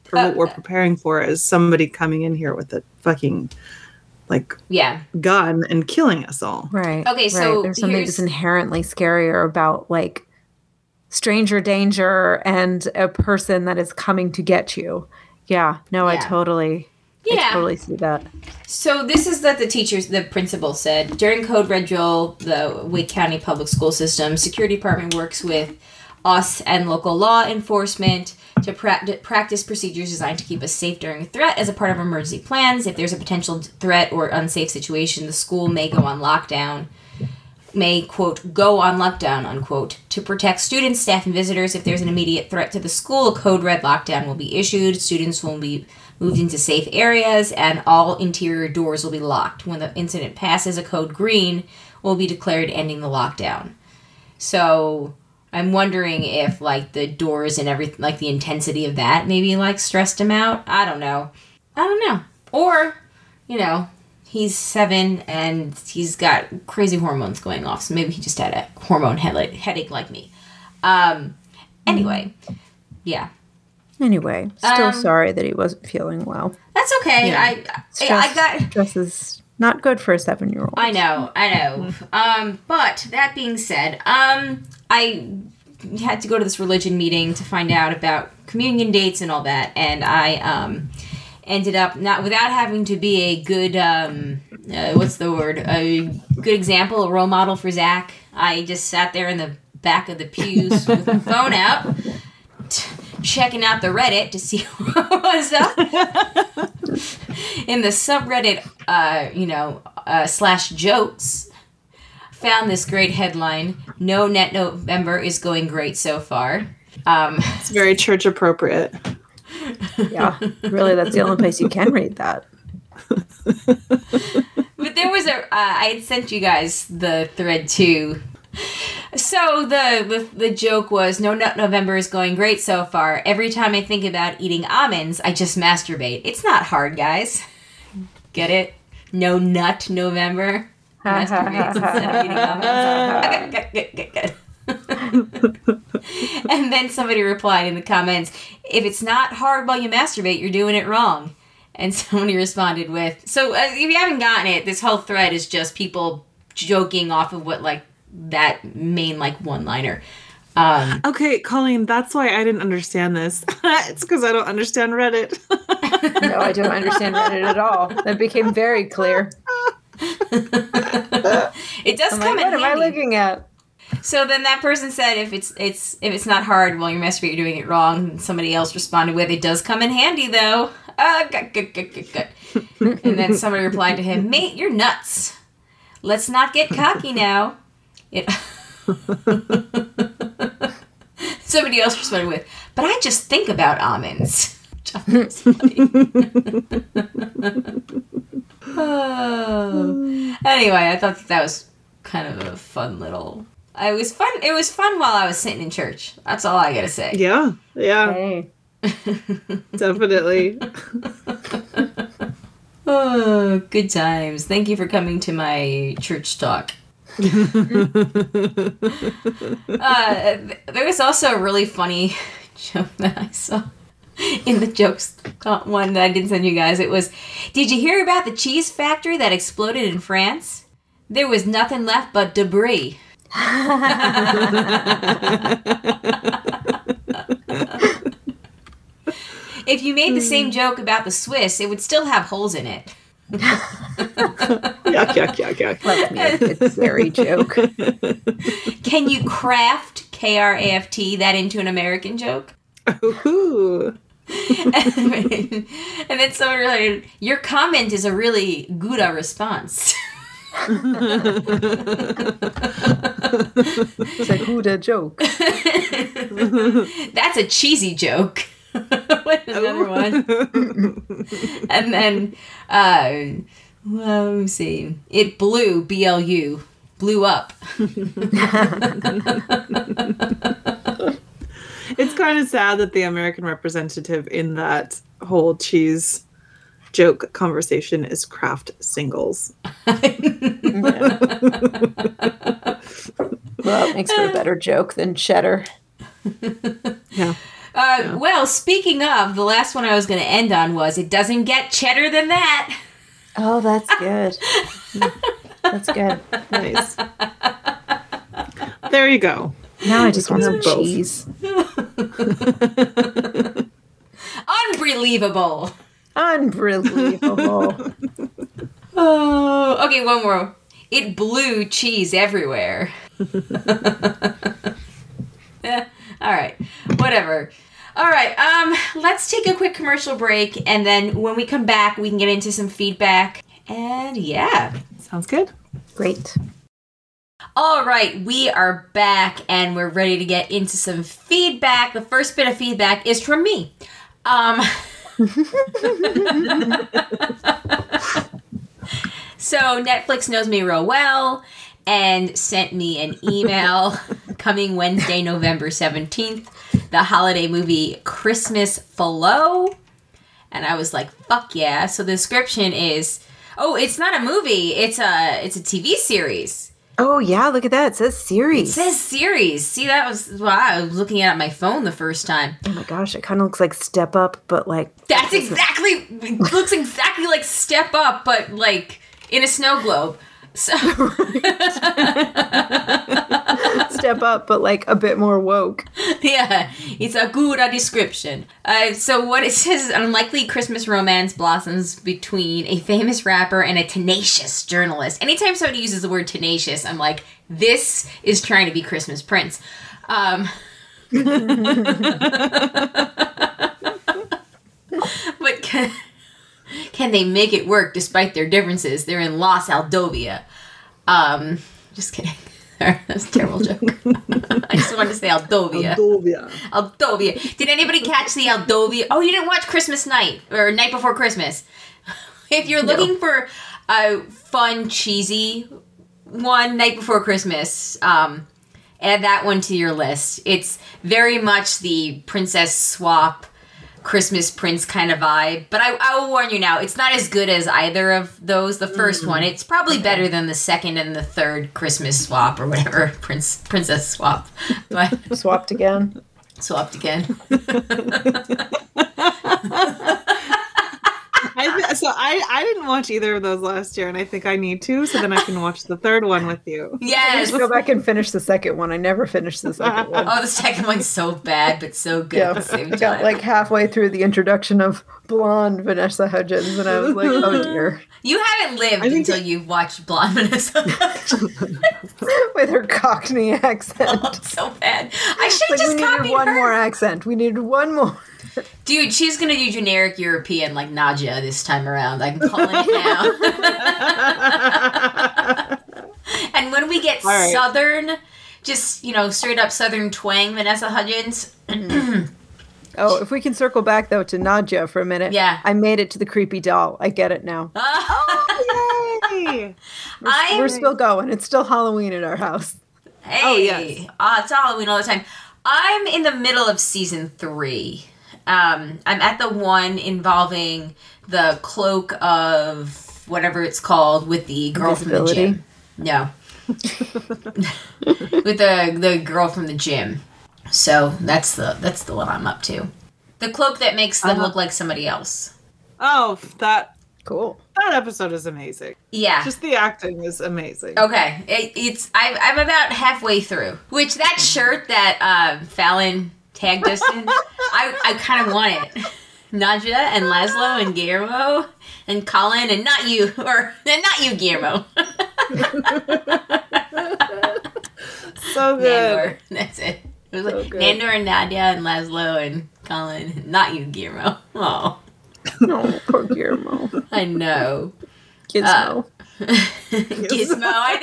or Uh, what we're preparing for is somebody coming in here with a fucking like Yeah. gun and killing us all. Right. Okay, so right. There's something here's- that's inherently scarier about like stranger danger and a person that is coming to get you. Yeah. No, I Yeah. totally Yeah. I totally see that. So this is that the teachers, the principal said during Code Red Drill, the Wake County Public School System Security Department works with us and local law enforcement to pra- practice procedures designed to keep us safe during a threat as a part of emergency plans. If there's a potential threat or unsafe situation, the school may go on lockdown, may, quote, go on lockdown, unquote, to protect students, staff, and visitors. If there's an immediate threat to the school, a code red lockdown will be issued. Students will be moved into safe areas, and all interior doors will be locked. When the incident passes, a code green will be declared ending the lockdown. So I'm wondering if, like, the doors and everything, like, the intensity of that maybe, like, stressed him out. I don't know. I don't know. Or, you know, he's seven and he's got crazy hormones going off, so maybe he just had a hormone headache, headache like me. Um, anyway, yeah. Anyway, still Um, sorry that he wasn't feeling well. That's okay. Yeah. I, I, Stress, I got... stress is not good for a seven-year-old. I know, I know. Um, but that being said, um, I had to go to this religion meeting to find out about communion dates and all that, and I um, ended up not without having to be a good um, uh, what's the word? A good example, a role model for Zach. I just sat there in the back of the pews with my phone out, t- checking out the Reddit to see what was up. In the subreddit, uh, you know, uh, slash jokes, found this great headline: "No Net November is going great so far." Um, It's very church appropriate. Yeah, really, that's the only place you can read that. but there was a, uh, I had sent you guys the thread too. So the, the the joke was, "No Nut November is going great so far. Every time I think about eating almonds, I just masturbate. It's not hard, guys. Get it? No Nut November. Masturbate instead of eating almonds." Good, good, good, good. And then somebody replied in the comments, "If it's not hard while you masturbate, you're doing it wrong." And somebody responded with, so uh, if you haven't gotten it, this whole thread is just people joking off of what, like, that main, like, one-liner. Um, Okay, Colleen, that's why I didn't understand this. It's because I don't understand Reddit. No, I don't understand Reddit at all. That became very clear. it does I'm come like, in what am I handy. looking at? So then that person said, if it's it's if it's not hard while you're masturbating, you're doing it wrong. And somebody else responded with, "It does come in handy, though." Uh, good, good, good, good, good. And then somebody replied to him, "Mate, you're nuts. Let's not get cocky now." It. Somebody else responded with, "But I just think about almonds." Oh. Anyway, I thought that, that was kind of a fun little. I was fun. It was fun while I was sitting in church. That's all I gotta say. Yeah, yeah, Hey. definitely. Oh, good times. Thank you for coming to my church talk. uh, th- there was also a really funny joke that I saw in the jokes one that I didn't send you guys. It was, "Did you hear about the cheese factory that exploded in France? There was nothing left but debris." If you made the same joke about the Swiss, it would still have holes in it. Yuck, yuck, yuck, yuck. Let me a good scary joke. Can you craft, K R A F T, that into an American joke? Ooh. And then someone related, "Your comment is a really good response." It's like, who the joke? That's a cheesy joke. What another one? And then, uh, well, let me see. It blew, B L U, blew up. It's kind of sad that the American representative in that whole cheese joke conversation is Kraft Singles. Well, it makes for a better joke than cheddar. Yeah. Uh, yeah. Well, speaking of, the last one I was going to end on was, it doesn't get cheddar than that. Oh, that's good. That's good. Nice. There you go. Now I just want some cheese. Unbelievable. Unbelievable. Oh, okay, one more. It blew cheese everywhere. Yeah, all right, whatever. All right, um, let's take a quick commercial break, and then when we come back, we can get into some feedback. And yeah. Sounds good. Great. All right, we are back, and we're ready to get into some feedback. The first bit of feedback is from me. Um... So Netflix knows me real well and sent me an email coming Wednesday, November seventeenth, the holiday movie Christmas Flow. And I was like, fuck yeah. So the description is, oh, it's not a movie. It's a, it's a T V series. Oh, yeah. Look at that. It says series. It says series. See, that was, wow, I was looking at it on my phone the first time. Oh my gosh. It kind of looks like Step Up, but like. That's exactly, it looks exactly like Step Up, but like in a snow globe. So. Step Up, but like a bit more woke. Yeah, it's a good description. Uh, so what it says, an unlikely Christmas romance blossoms between a famous rapper and a tenacious journalist. Anytime somebody uses the word tenacious, I'm like, this is trying to be Christmas Prince. Um, but can, can they make it work despite their differences? They're in Los Aldovia. Um, just kidding. That's a terrible joke. I just wanted to say Aldovia. Aldovia. Aldovia. Did anybody catch the Aldovia? Oh, you didn't watch Christmas Night or Night Before Christmas. If you're looking no. for a fun, cheesy one, Night Before Christmas, um, add that one to your list. It's very much the Princess Swap, Christmas Prince kind of vibe. But I, I will warn you now, it's not as good as either of those. The first mm. one, it's probably okay. better than the second and the third Christmas Swap or whatever, Prince Princess Swap. But swapped again. Swapped again. I, so I, I didn't watch either of those last year, and I think I need to, so then I can watch the third one with you. Yes. Just go back and finish the second one. I never finished the second one. Oh, the second one's so bad, but so good yeah, at the same time. I got like halfway through the introduction of blonde Vanessa Hudgens, and I was like, oh dear. You haven't lived until that... you've watched blonde Vanessa Hudgens. With her Cockney accent. Oh, so bad. I should have like, just we copied needed one her. more accent. We needed one more. Dude, she's going to do generic European like Nadia this time around. I'm calling it now. And when we get right. Southern, just, you know, straight up Southern twang Vanessa Hudgens. Oh, if we can circle back, though, to Nadia for a minute. Yeah. I made it to the creepy doll. I get it now. Oh, yay! We're, we're still going. It's still Halloween at our house. Hey. Oh, yes. Uh, it's Halloween all the time. I'm in the middle of season three. Um, I'm at the one involving the cloak of whatever it's called with the girl from the gym. No. With the the girl from the gym. So that's the that's the one I'm up to. The cloak that makes them uh-huh. look like somebody else. Oh, that cool. That episode is amazing. Yeah. Just the acting is amazing. Okay. It, it's I, I'm about halfway through. Which that shirt that uh, Fallon tagged us in, I, I kind of want it. Nadia and Laszlo and Guillermo and Colin and not you, or and not you, Guillermo. So good. Nandor. That's it. It was so like good. Nandor and Nadia and Laszlo and Colin, not you, Guillermo. Oh. No, poor Guillermo. I know. Gizmo. Uh, Gizmo, I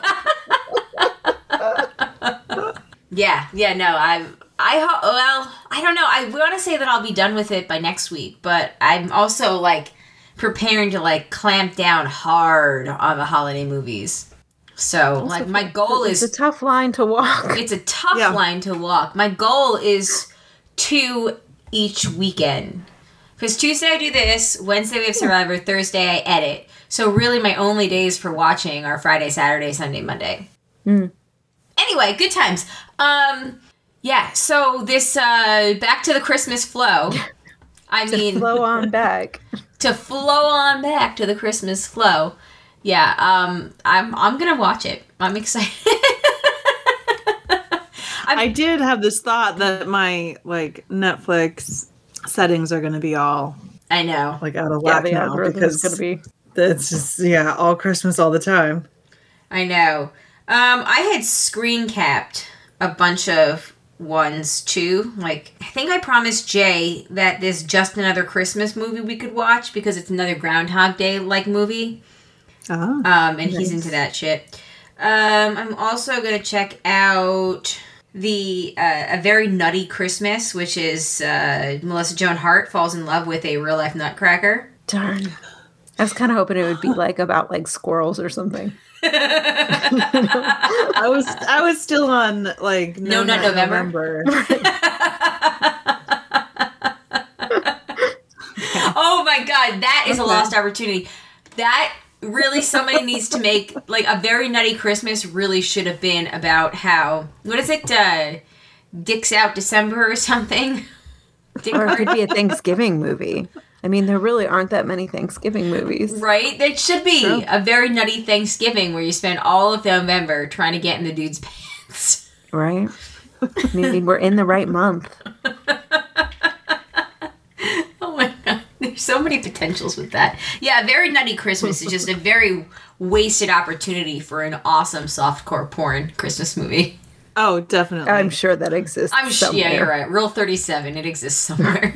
know. yeah, yeah, no, I, I, well, I don't know. I want to say that I'll be done with it by next week, but I'm also, like, preparing to, like, clamp down hard on the holiday movies. So, also, like, my goal it's is... It's a tough line to walk. It's a tough yeah. line to walk. My goal is two each weekend. Because Tuesday I do this, Wednesday we have Survivor, Thursday I edit. So really my only days for watching are Friday, Saturday, Sunday, Monday. Mm. Anyway, good times. Um, Yeah, so this, uh, back to the Christmas flow. I to mean... flow on back. to flow on back to the Christmas flow. Yeah, um, I'm I'm gonna watch it. I'm excited. I did have this thought that my, like, Netflix settings are going to be all, I know. like, out of Yeah, whack the now algorithm because is going to be. it's just, yeah, all Christmas all the time. I know. Um, I had screen capped a bunch of ones too. Like, I think I promised Jay that there's just another Christmas movie we could watch because it's another Groundhog Day like movie. Oh, Um, and nice. he's into that shit. Um, I'm also gonna check out the uh, A Very Nutty Christmas, which is uh, Melissa Joan Hart falls in love with a real life nutcracker. Darn. I was kind of hoping it would be like about like squirrels or something. I was I was still on like No Nut November. Oh my god, that is a Okay. lost opportunity. That really somebody needs to make like A Very Nutty Christmas really should have been about how what is it uh Dick's Out December or something? Dick Or it could Hart? be a Thanksgiving movie. I mean, there really aren't that many Thanksgiving movies. Right? There should be True. a very nutty Thanksgiving where you spend all of November trying to get in the dude's pants. Right? I mean, we're in the right month. Oh my god. There's so many potentials with that. Yeah, A Very Nutty Christmas is just a very wasted opportunity for an awesome softcore porn Christmas movie. Oh, definitely. I'm sure that exists. I'm sure, yeah, somewhere. you're right. Rule thirty-seven, it exists somewhere.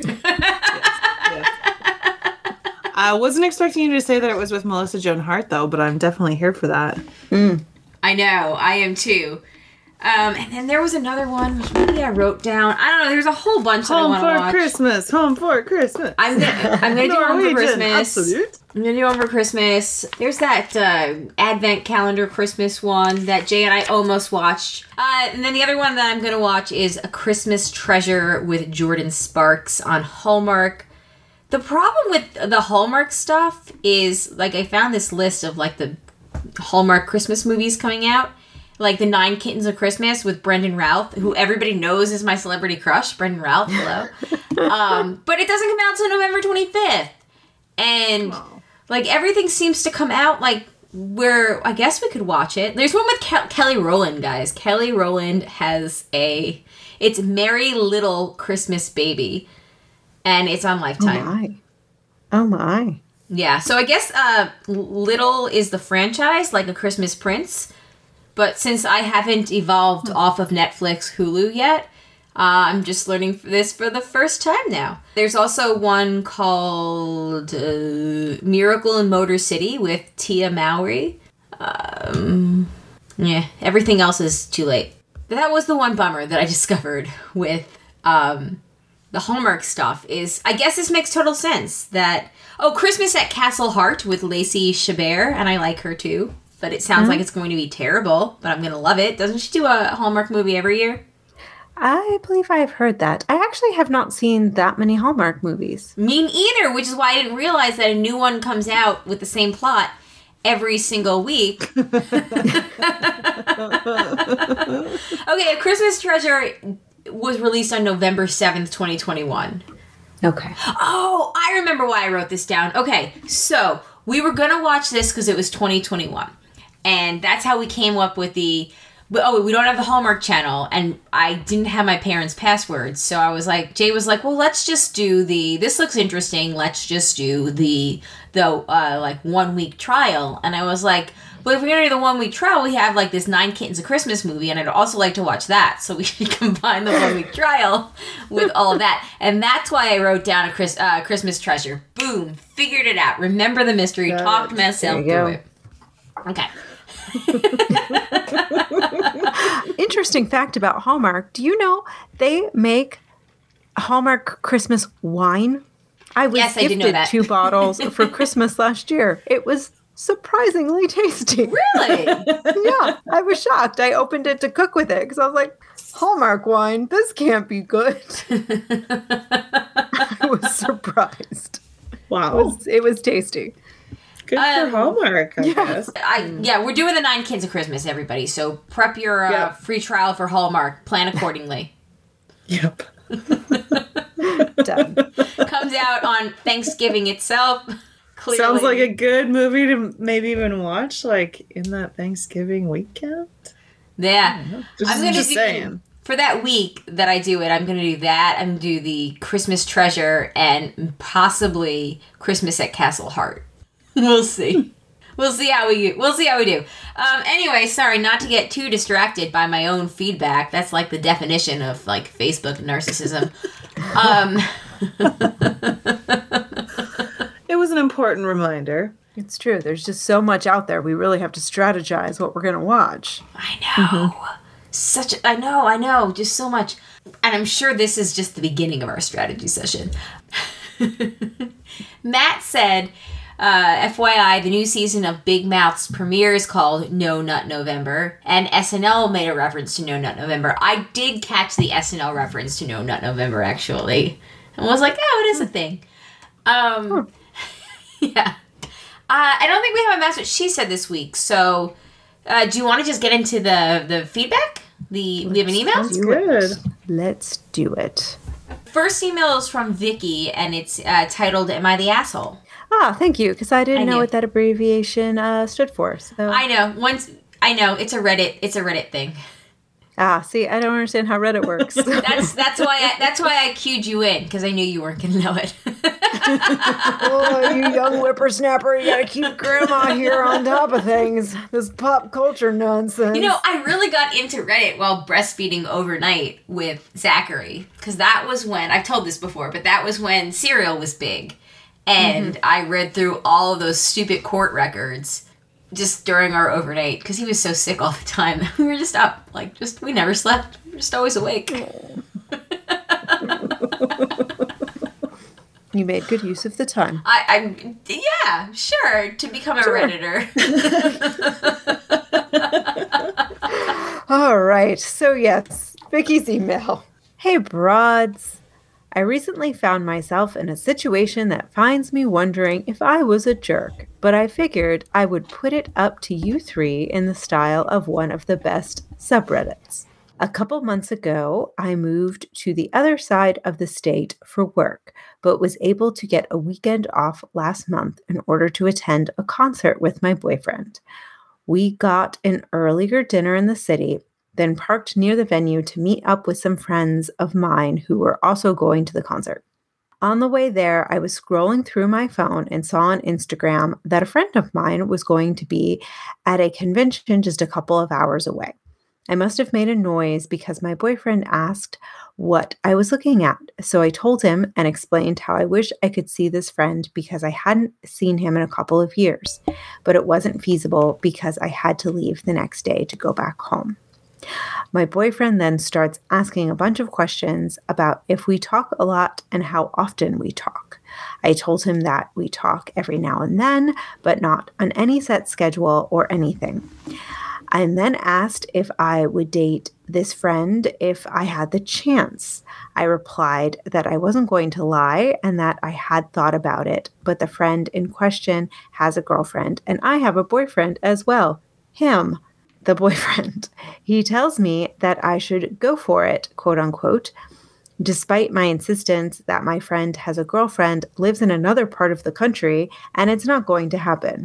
I wasn't expecting you to say that it was with Melissa Joan Hart though, but I'm definitely here for that. I know, I am too. Um, and then there was another one, which maybe I wrote down. I don't know, there's a whole bunch that I Home want to for watch. Christmas. Home for Christmas. I'm gonna, I'm gonna do one for Norwegian, Christmas. absolute. I'm gonna do one for Christmas. There's that uh, Advent calendar Christmas one that Jay and I almost watched. Uh, and then the other one that I'm gonna watch is A Christmas Treasure with Jordan Sparks on Hallmark. The problem with the Hallmark stuff is, like, I found this list of, like, the Hallmark Christmas movies coming out. Like, The Nine Kittens of Christmas with Brendan Routh, who everybody knows is my celebrity crush. Brendan Routh, hello. um, but it doesn't come out until November twenty-fifth. And, Oh. like, everything seems to come out, like, where I guess we could watch it. There's one with Ke- Kelly Rowland, guys. Kelly Rowland has a... It's Merry Little Christmas Baby. And it's on Oh Lifetime. my. Oh my. Yeah, so I guess uh, Little is the franchise, like A Christmas Prince. But since I haven't evolved off of Netflix Hulu yet, uh, I'm just learning this for the first time now. There's also one called uh, Miracle in Motor City with Tia Mowry. Um, yeah, everything else is too late. That was the one bummer that I discovered with... Um, the Hallmark stuff is, I guess this makes total sense that, oh, Christmas at Castle Hart with Lacey Chabert, and I like her too, but it sounds like it's going to be terrible, but I'm going to love it. Doesn't she do a Hallmark movie every year? I believe I've heard that. I actually have not seen that many Hallmark movies. Me neither, which is why I didn't realize that a new one comes out with the same plot every single week. Okay, A Christmas Treasure was released on November seventh, twenty twenty-one. Okay. Oh, I remember why I wrote this down. Okay, so we were going to watch this because it was twenty twenty-one. And that's how we came up with the... But, oh, we don't have the Hallmark channel, and I didn't have my parents' passwords. So I was like, Jay was like, well, let's just do the... This looks interesting. Let's just do the, the uh, like, one-week trial. And I was like... But if we're going to do the one-week trial, we have, like, this Nine Kittens of Christmas movie, and I'd also like to watch that. So we should combine the one-week trial with all of that. And that's why I wrote down a Chris, uh, Christmas Treasure. Boom. Figured it out. Remember the mystery. Got Talked it. myself There through you it. Okay. Interesting fact about Hallmark. Do you know they make Hallmark Christmas wine? I was Yes, I did know gifted that. two bottles for Christmas last year. It was surprisingly tasty. Really? Yeah, I was shocked. I opened it to cook with it because I was like, Hallmark wine, this can't be good. I was surprised. It Wow. was, it was tasty. Good Um, for Hallmark, I yeah. guess. I, yeah, we're doing the Nine Kids of Christmas, everybody. So prep your uh, Yeah. free trial for Hallmark. Plan accordingly. Yep. Done. Comes out on Thanksgiving itself. Clearly. Sounds like a good movie to maybe even watch, like, in that Thanksgiving weekend. Yeah. Just, I'm gonna just do, saying. For that week that I do it, I'm going to do that. I'm going to do the Christmas Treasure and possibly Christmas at Castle Hart. We'll see. We'll see how we we'll see how we do. Um, anyway, sorry, not to get too distracted by my own feedback. That's like the definition of like Facebook narcissism. um, It was an important reminder. It's true. There's just so much out there. We really have to strategize what we're going to watch. I know. Mm-hmm. Such a, I know, I know, just so much. And I'm sure this is just the beginning of our strategy session. Matt said, uh, F Y I, the new season of Big Mouth's premiere is called No Nut November, and S N L made a reference to No Nut November. I did catch the S N L reference to No Nut November, actually, and was like, oh, it is a thing. Um, yeah. Uh, I don't think we have a That's What She Said this week, so... Uh, do you want to just get into the, the feedback? The Let's we have an email? That's good. Let's do it. First email is from Vicky, and it's uh, titled, Am I the Asshole? Ah, thank you, because I didn't I know knew. what that abbreviation uh, stood for. So. I know. Once I know. It's a Reddit. It's a Reddit thing. Ah, see, I don't understand how Reddit works. that's that's why I, that's why I cued you in, because I knew you weren't going to know it. Oh, you young whippersnapper, you gotta keep grandma here on top of things. This pop culture nonsense. You know, I really got into Reddit while breastfeeding overnight with Zachary, because that was when, I've told this before, but that was when Serial was big. And mm-hmm. I read through all of those stupid court records just during our overnight, because he was so sick all the time. We were just up, like, just, we never slept. We were just always awake. You made good use of the time. I, I yeah, sure, to become a sure. Redditor. All right, so yes, Vicky's email. Hey, broads. I recently found myself in a situation that finds me wondering if I was a jerk, but I figured I would put it up to you three in the style of one of the best subreddits. A couple months ago, I moved to the other side of the state for work, but was able to get a weekend off last month in order to attend a concert with my boyfriend. We got an earlier dinner in the city, then parked near the venue to meet up with some friends of mine who were also going to the concert. On the way there, I was scrolling through my phone and saw on Instagram that a friend of mine was going to be at a convention just a couple of hours away. I must have made a noise because my boyfriend asked what I was looking at, so I told him and explained how I wish I could see this friend because I hadn't seen him in a couple of years, but it wasn't feasible because I had to leave the next day to go back home. My boyfriend then starts asking a bunch of questions about if we talk a lot and how often we talk. I told him that we talk every now and then, but not on any set schedule or anything. I then asked if I would date this friend if I had the chance. I replied that I wasn't going to lie and that I had thought about it, but the friend in question has a girlfriend and I have a boyfriend as well. Him. The boyfriend. He tells me that I should go for it, quote unquote, despite my insistence that my friend has a girlfriend, lives in another part of the country, and it's not going to happen.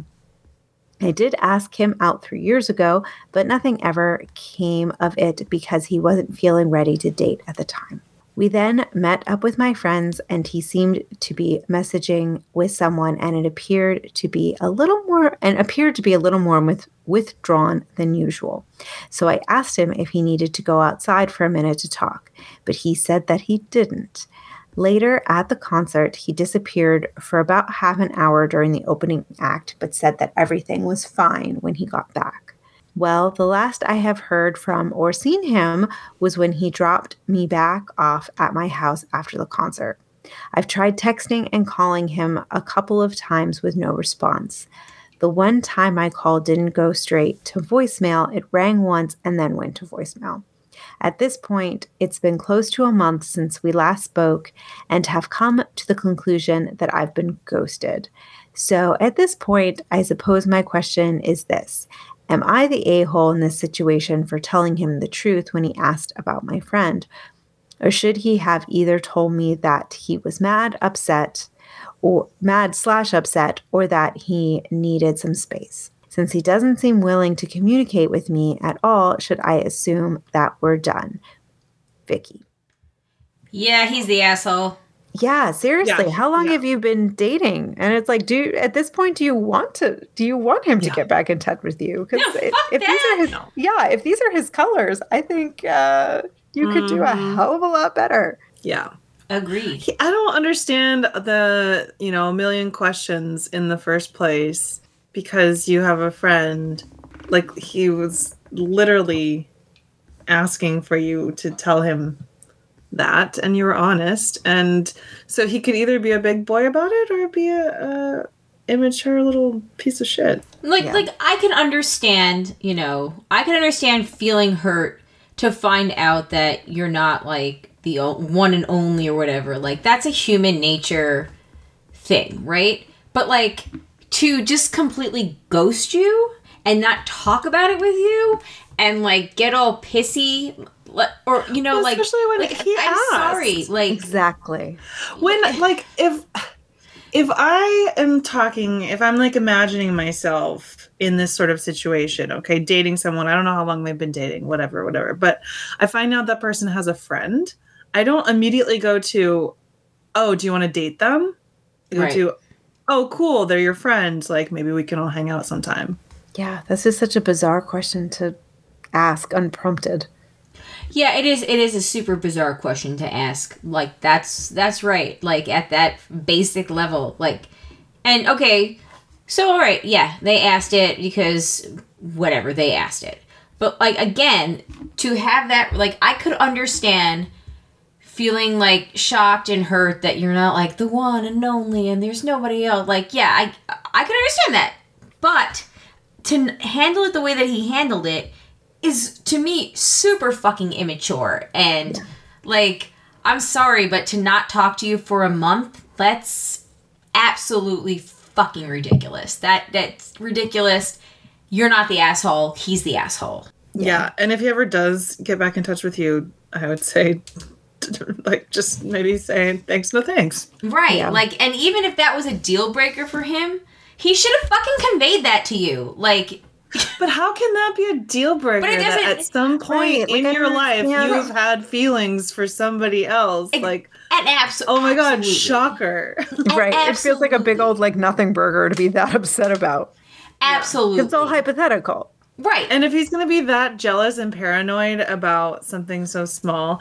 I did ask him out three years ago, but nothing ever came of it because he wasn't feeling ready to date at the time. We then met up with my friends and he seemed to be messaging with someone and it appeared to be a little more and appeared to be a little more with, withdrawn than usual. So I asked him if he needed to go outside for a minute to talk, but he said that he didn't. Later at the concert, he disappeared for about half an hour during the opening act, but said that everything was fine when he got back. Well, the last I have heard from or seen him was when he dropped me back off at my house after the concert. I've tried texting and calling him a couple of times with no response. The one time my call didn't go straight to voicemail, it rang once and then went to voicemail. At this point, it's been close to a month since we last spoke and have come to the conclusion that I've been ghosted. So at this point, I suppose my question is this. Am I the a-hole in this situation for telling him the truth when he asked about my friend? Or should he have either told me that he was mad, upset, or mad slash upset, or that he needed some space? Since he doesn't seem willing to communicate with me at all, should I assume that we're done? Vicky. Yeah, he's the asshole. Yeah, seriously. Yeah, How long yeah. have you been dating? And it's like, do you, at this point, do you want to? Do you want him to Yeah. get back in touch with you? Because No, if, fuck if these that. are his, No. yeah, if these are his colors, I think uh, you could do a Mhm. hell of a lot better. Yeah. Agreed. He- I don't understand the, you know, a million questions in the first place because you have a friend. Like, he was literally asking for you to tell him that, and you were honest. And so he could either be a big boy about it or be a, a immature little piece of shit. Like, Yeah. like I can understand, you know, I can understand feeling hurt to find out that you're not like the o- one and only or whatever. Like, that's a human nature thing, right? But like, to just completely ghost you and not talk about it with you and like get all pissy, le- or you know, Well, like, especially when like he I'm asked. sorry, like, Exactly. When, like, if if I am talking, if I'm like imagining myself in this sort of situation, okay, dating someone, I don't know how long they've been dating, whatever, whatever, but I find out that person has a friend, I don't immediately go to, oh, do you want to date them? I go Right. to, oh, cool, they're your friend. Like, maybe we can all hang out sometime. Yeah, that's just such a bizarre question to ask unprompted. yeah, it is. It is a super bizarre question to ask. Like, that's that's right. Like, at that basic level, like, and okay, so all right, yeah, they asked it because whatever, they asked it. But like, again, to have that, like, I could understand feeling like shocked and hurt that you're not like the one and only and there's nobody else. Like, yeah, I I can understand that. But to n- handle it the way that he handled it is, to me, super fucking immature. And like, I'm sorry, but to not talk to you for a month, that's absolutely fucking ridiculous. That that's ridiculous. You're not the asshole, he's the asshole. Yeah. And if he ever does get back in touch with you, I would say, like, just maybe say thanks, no thanks. Right. Yeah. Like, and even if that was a deal breaker for him, he should have fucking conveyed that to you. Like, But how can that be a deal breaker? But it that doesn't- at some point Right, like, in I your don't life understand. you've had feelings for somebody else. Ex- Like, and abso- oh my god, absolutely. shocker. Right. It feels like a big absolutely. old like nothing burger to be that upset about. Absolutely. It's all hypothetical. right. And if he's going to be that jealous and paranoid about something so small,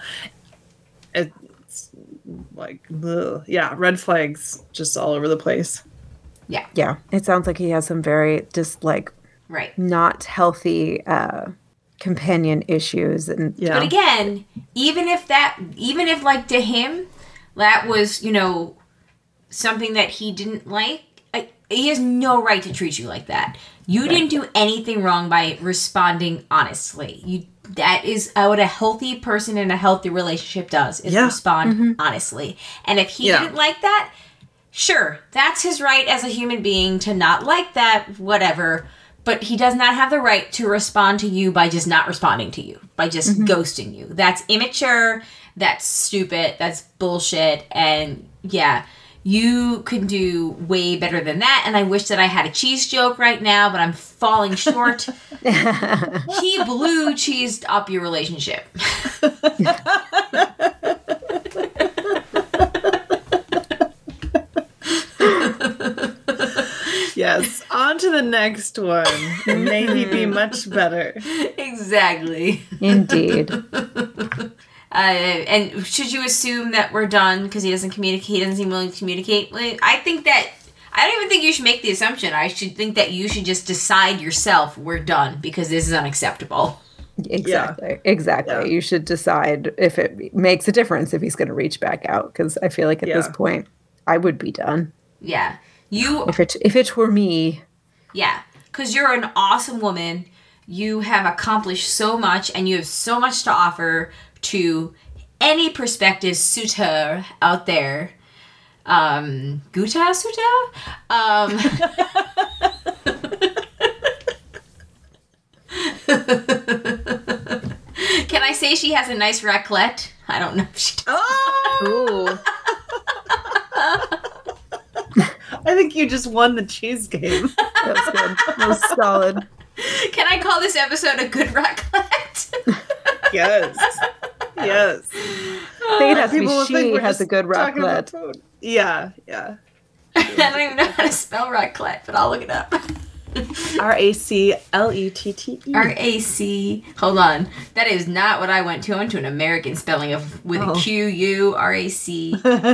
it's like, ugh. Yeah, red flags just all over the place. yeah. Yeah. It sounds like he has some very just like Right. not healthy uh companion issues and Yeah. But again, even if that, even if like to him, that was, you know, something that he didn't like, I, he has no right to treat you like that. You didn't do anything wrong by responding honestly. You that is what a healthy person in a healthy relationship does, is Yeah. respond honestly. And if he Yeah. didn't like that, sure, that's his right as a human being to not like that, whatever. But he does not have the right to respond to you by just not responding to you, by just ghosting you. That's immature, that's stupid, that's bullshit, and yeah, you can do way better than that. And I wish that I had a cheese joke right now, but I'm falling short. He blue cheesed up your relationship. Yes. On to the next one. May he be much better. Exactly. indeed. Uh, and should you assume that we're done because he doesn't communicate? He doesn't seem willing to communicate. Like, I think that I don't even think you should make the assumption. I should think that you should just decide yourself we're done because this is unacceptable. Exactly. Exactly. Yeah. You should decide if it makes a difference if he's going to reach back out because I feel like at this Yeah. point I would be done. Yeah, you. If it if it were me, Yeah, because you're an awesome woman. You have accomplished so much, and you have so much to offer to any prospective suitor out there. Um, Guta suitor? Um, can I say she has a nice raclette? I don't know if she does. Oh! I think you just won the cheese game. That was good. That was solid. Can I call this episode a good raclette? Yes. Yes. I think it has to People will be think she we're has a just good talking about raclette. food. Yeah, yeah. I don't even know how to spell raclette, but I'll look it up. R A C L E T T E. R A C. Hold on. That is not what I went to. I went to an American spelling of with Oh. a Q U R A C.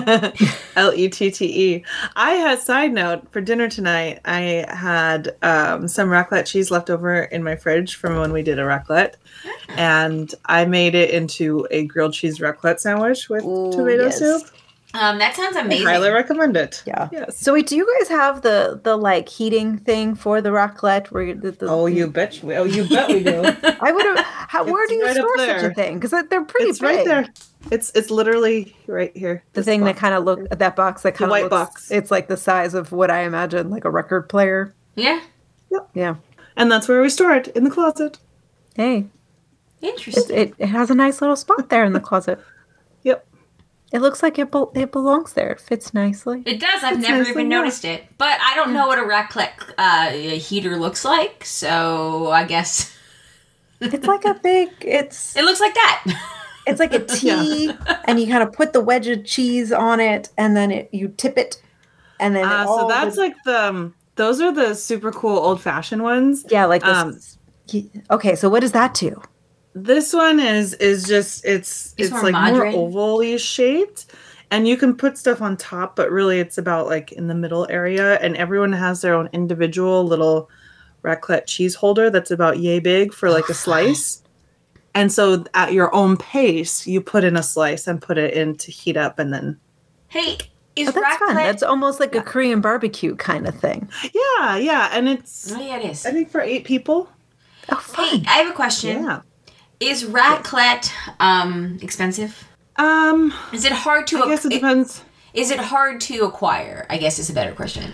L E T T E. I had, side note, for dinner tonight, I had um, some raclette cheese left over in my fridge from when we did a raclette. And I made it into a grilled cheese raclette sandwich with Ooh, tomato yes. soup. Um, that sounds I amazing. highly recommend it. Yeah. Yes. So wait, do you guys have the the like heating thing for the raclette? Where you, the, the, Oh, you bet. We, oh, you bet we do. I would have. How? Where It's do you right up store such there. a thing? Because they're pretty It's big. right there. It's it's literally right here. The This thing that box. kind of look that box that kind of white looks, box. It's like the size of what I imagine like a record player. Yeah. Yeah. And that's where we store it, in the closet. Hey, it, Interesting. it it has a nice little spot there in the closet. Yep. It looks like it be- it belongs there. It fits nicely. It does. I've It's never nicely even done. noticed it. But I don't know what a raclette uh, heater looks like, so I guess It's like a big. It's it looks like that. it's like a T, and you kind of put the wedge of cheese on it, and then it you tip it, and then it Uh, so all that's the- like the, um, those are the super cool old fashioned ones. yeah, like this. um, Okay, so what does that do? This one is is just it's It's it's, more like moderate. more ovally shaped, and you can put stuff on top, but really it's about like in the middle area, and everyone has their own individual little raclette cheese holder that's about yay big for like a slice. And so at your own pace, you put in a slice and put it in to heat up, and then Hey, is Oh, that's raclette? fun. That's almost like a Korean barbecue kind of thing. yeah, yeah, and it's Oh yeah, it is. I think for eight people. Oh, Hey, fun. I have a question. Yeah. Is raclette um expensive? Um, Is it hard to? I guess it ac- depends. Is it hard to acquire? I guess is a better question.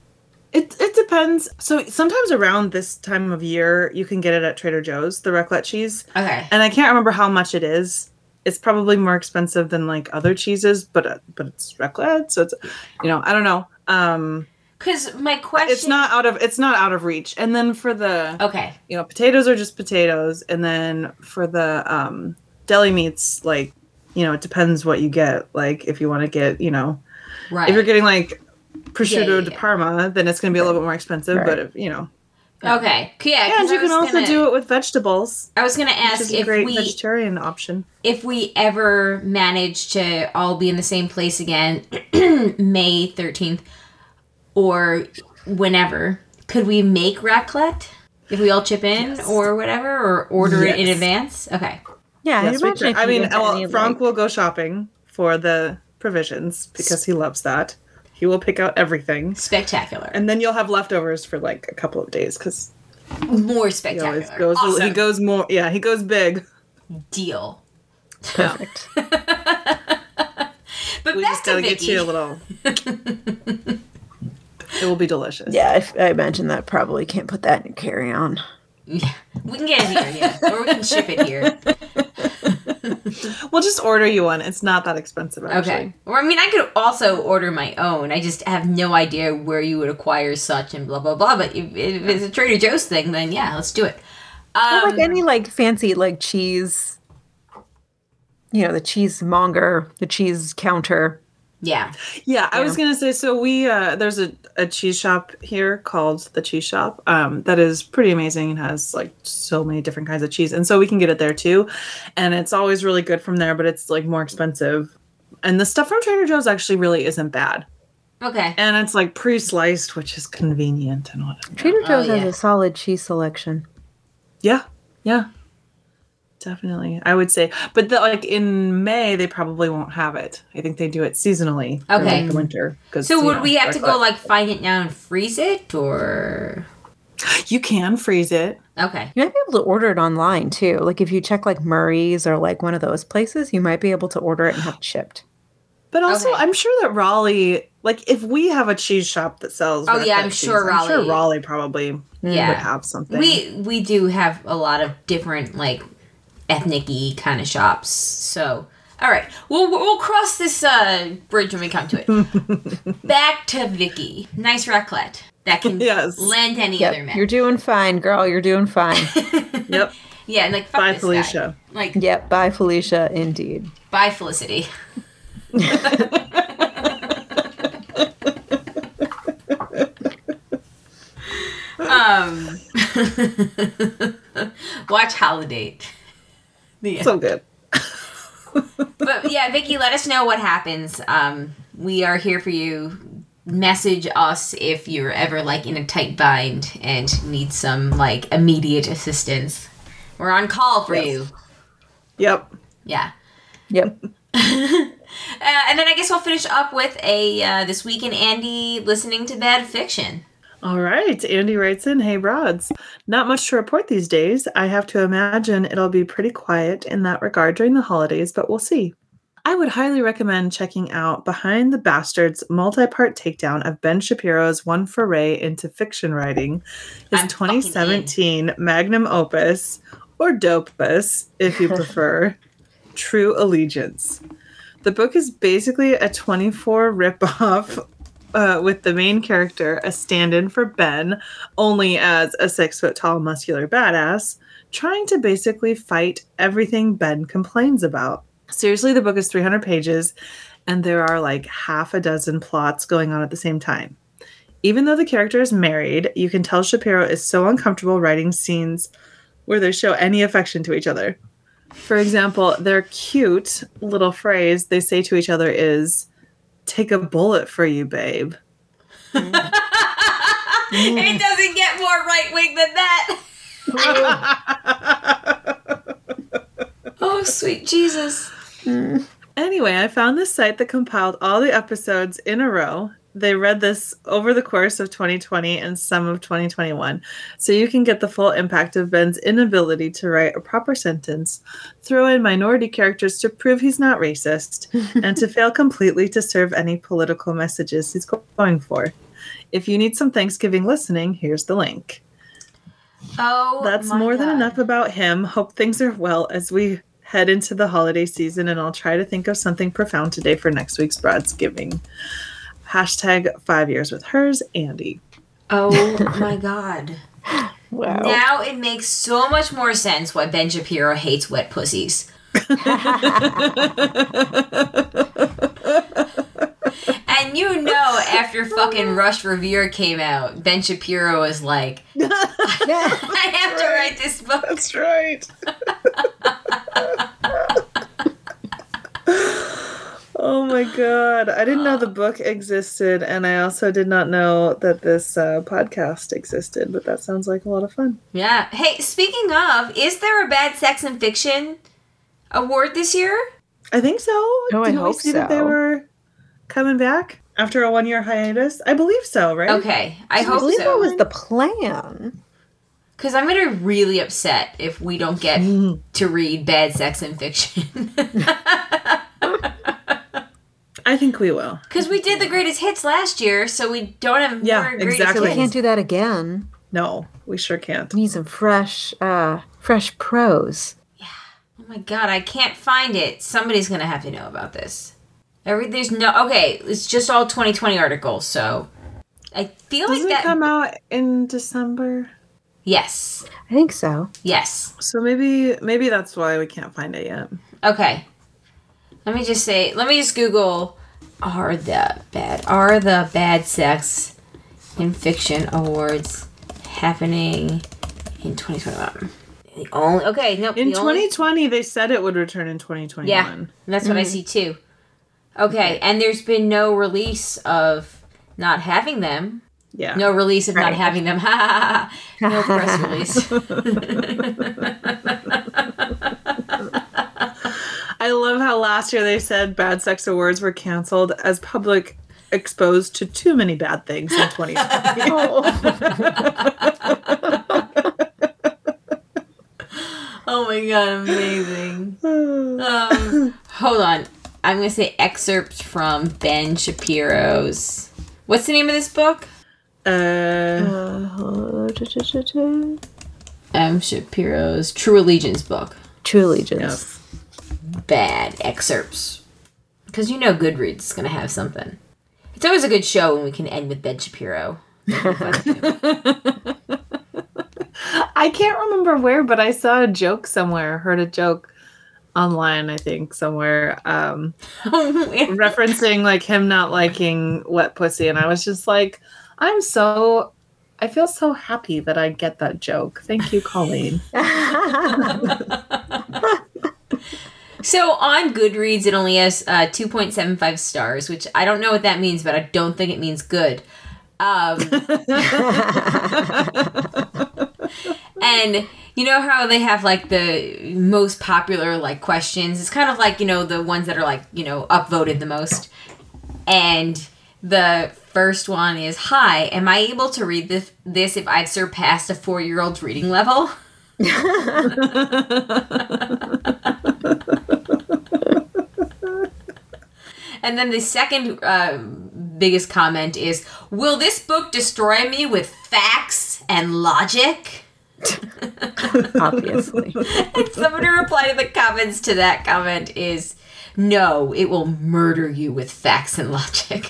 It it depends. So sometimes around this time of year, you can get it at Trader Joe's, the raclette cheese. Okay. And I can't remember how much it is. It's probably more expensive than like other cheeses, but uh, but it's raclette, so it's you know I don't know. Um, Because my question. it's not out of it's not out of reach. And then for the Okay. you know potatoes are just potatoes, and then for the um, deli meats, like you know it depends what you get. Like if you want to get you know Right. if you're getting like prosciutto Yeah, yeah, de yeah. Parma, then it's going to be a little bit more expensive. Right. But if, you know, Okay. Yeah. and you can also do it with vegetables, I was gonna which ask is a if great we vegetarian option. if we ever manage to all be in the same place again, May thirteenth, or whenever, could we make raclette if we all chip in Yes. or whatever, or order it in Yes. advance? Okay. Yeah, Yes, I we imagine. can. if I you mean, get well, any, Frank like- will go shopping for the provisions because he loves that. He will pick out everything, Spectacular. and then you'll have leftovers for like a couple of days because More he spectacular. always goes. Awesome. He goes more. Yeah, he goes big. Deal. Perfect. But We back just to gotta Vicky. get you a little. It will be delicious. Yeah, I, I imagine that probably can't put that in your carry on. Yeah, we can get it here, yeah, or we can ship it here. We'll just order you one. It's not that expensive, actually. Okay. Or I mean, I could also order my own. I just have no idea where you would acquire such and blah blah blah. But if, if it's a Trader Joe's thing, then yeah, let's do it. Or Um, like any like fancy like cheese, you know, the cheesemonger, the cheese counter. yeah. Yeah, I Yeah. was gonna say. So we uh, there's a, a cheese shop here called the Cheese Shop. Um, that is pretty amazing and has like so many different kinds of cheese, and so we can get it there too. And it's always really good from there, but it's like more expensive. And the stuff from Trader Joe's actually really isn't bad, Okay. and it's like pre-sliced, which is convenient and whatever. Trader Joe's Oh, has yeah. a solid cheese selection. Yeah, yeah, definitely. I would say, but the, like in May, they probably won't have it. I think they do it seasonally. for, Okay. like, the winter. 'Cause, So you would know, we have to go raclette. like find it now and freeze it, or You can freeze it. okay? You might be able to order it online too. Like if you check like Murray's or like one of those places, you might be able to order it and have it shipped. But also, Okay. I'm sure that Raleigh, like, if we have a cheese shop that sells, Oh, yeah, raclette I'm cheese, sure I'm sure Raleigh- Raleigh probably Yeah. would have something. We we do have a lot of different like ethnic-y kind of shops. So All right. We'll, we'll cross this uh, bridge when we come to it. Back to Vicky. Nice raclette. That can Yes. lend any Yep, other man. you're doing fine, girl. You're doing fine. Yep. Yeah, and like, fuck Bye, this Felicia. guy. Like, Yep. Bye, Felicia. Indeed. bye, Felicity. um, watch Holiday. The So good. But yeah, Vicky, let us know what happens. Um, we are here for you. Message us if you're ever like in a tight bind and need some like immediate assistance. We're on call for Yes. you. Yep. Yeah. Yep. Uh, and then I guess we'll finish up with a uh, This Week in Andy listening to bad fiction. All right. Andy writes in, hey, broads. Not much to report these days. I have to imagine it'll be pretty quiet in that regard during the holidays, but we'll see. I would highly recommend checking out Behind the Bastards multi-part takedown of Ben Shapiro's one foray into fiction writing, his I'm twenty seventeen magnum opus, or dopus, if you prefer, True Allegiance. The book is basically a twenty-four ripoff uh, with the main character, a stand-in for Ben, only as a six-foot-tall muscular badass, trying to basically fight everything Ben complains about. Seriously, the book is three hundred pages, and there are like half a dozen plots going on at the same time. Even though the character is married, you can tell Shapiro is so uncomfortable writing scenes where they show any affection to each other. For example, their cute little phrase they say to each other is, "Take a bullet for you, babe." It doesn't get more right wing than that. Oh, sweet Jesus. Anyway, I found this site that compiled all the episodes in a row. They read this over the course of twenty twenty and some of twenty twenty-one, so you can get the full impact of Ben's inability to write a proper sentence, throw in minority characters to prove he's not racist, and to fail completely to serve any political messages he's going for. If you need some Thanksgiving listening, here's the link. Oh, That's my more God. than enough about him. Hope things are well as we head into the holiday season, and I'll try to think of something profound today for next week's Broadsgiving. Hashtag five years with hers, Andy. Oh, my God. Wow. Now it makes so much more sense why Ben Shapiro hates wet pussies. And you know, after fucking Rush Revere came out, Ben Shapiro was like, I have to write this book. That's right. Oh my God. I didn't know the book existed, and I also did not know that this uh, podcast existed, but that sounds like a lot of fun. Yeah. Hey, speaking of, is there a Bad Sex and Fiction award this year? I think so. Oh, I Didn't we hope see that they so. were coming back after a one-year hiatus? I believe so, right? Okay, I I hope believe that so. was the plan. Because I'm going to be really upset if we don't get to read Bad Sex and Fiction. I think we will. Because we did the greatest hits last year, so we don't have Yeah, more greatest exactly. We hits. can't do that again. No, we sure can't. We need some fresh, uh, fresh prose. Oh my God, I can't find it. Somebody's going to have to know about this. Every There's no... Okay, it's just all twenty twenty articles, so... I feel Doesn't like it that... come out in December? Yes. I think so. Yes. So maybe maybe that's why we can't find it yet. Okay. Let me just say... Let me just Google... Are the bad... Are the Bad Sex and Fiction Awards happening in twenty twenty-one? The only... Okay, nope. In the only- twenty twenty, they said it would return in twenty twenty-one. Yeah, that's what I see too. Okay, and there's been no release of not having them. Yeah. No release of not Right. having them. Ha ha ha. No press release. I love how last year they said Bad Sex Awards were canceled as public exposed to too many bad things in twenty twenty. Oh my god, amazing. Um, hold on. I'm going to say excerpts from Ben Shapiro's... What's the name of this book? Uh, Uh, da, da, da, da. M. Shapiro's True Allegiance book. True Allegiance. yes. bad excerpts. Because you know Goodreads is going to have something. It's always a good show when we can end with Ben Shapiro. I can't remember where, but I saw a joke somewhere, heard a joke online, I think, somewhere, um, referencing like him not liking wet pussy. And I was just like, I'm so, I feel so happy that I get that joke. Thank you, Colleen. So on Goodreads, it only has uh, two point seven five stars, which I don't know what that means, but I don't think it means good. Um, and you know how they have like the most popular like questions? It's kind of like, you know, the ones that are like, you know, upvoted the most. And the first one is, hi, am I able to read this, this if I've surpassed a four-year-old's reading level? And then the second uh, biggest comment is, will this book destroy me with facts and logic? Obviously. And somebody reply to the comments to that comment is, no, it will murder you with facts and logic.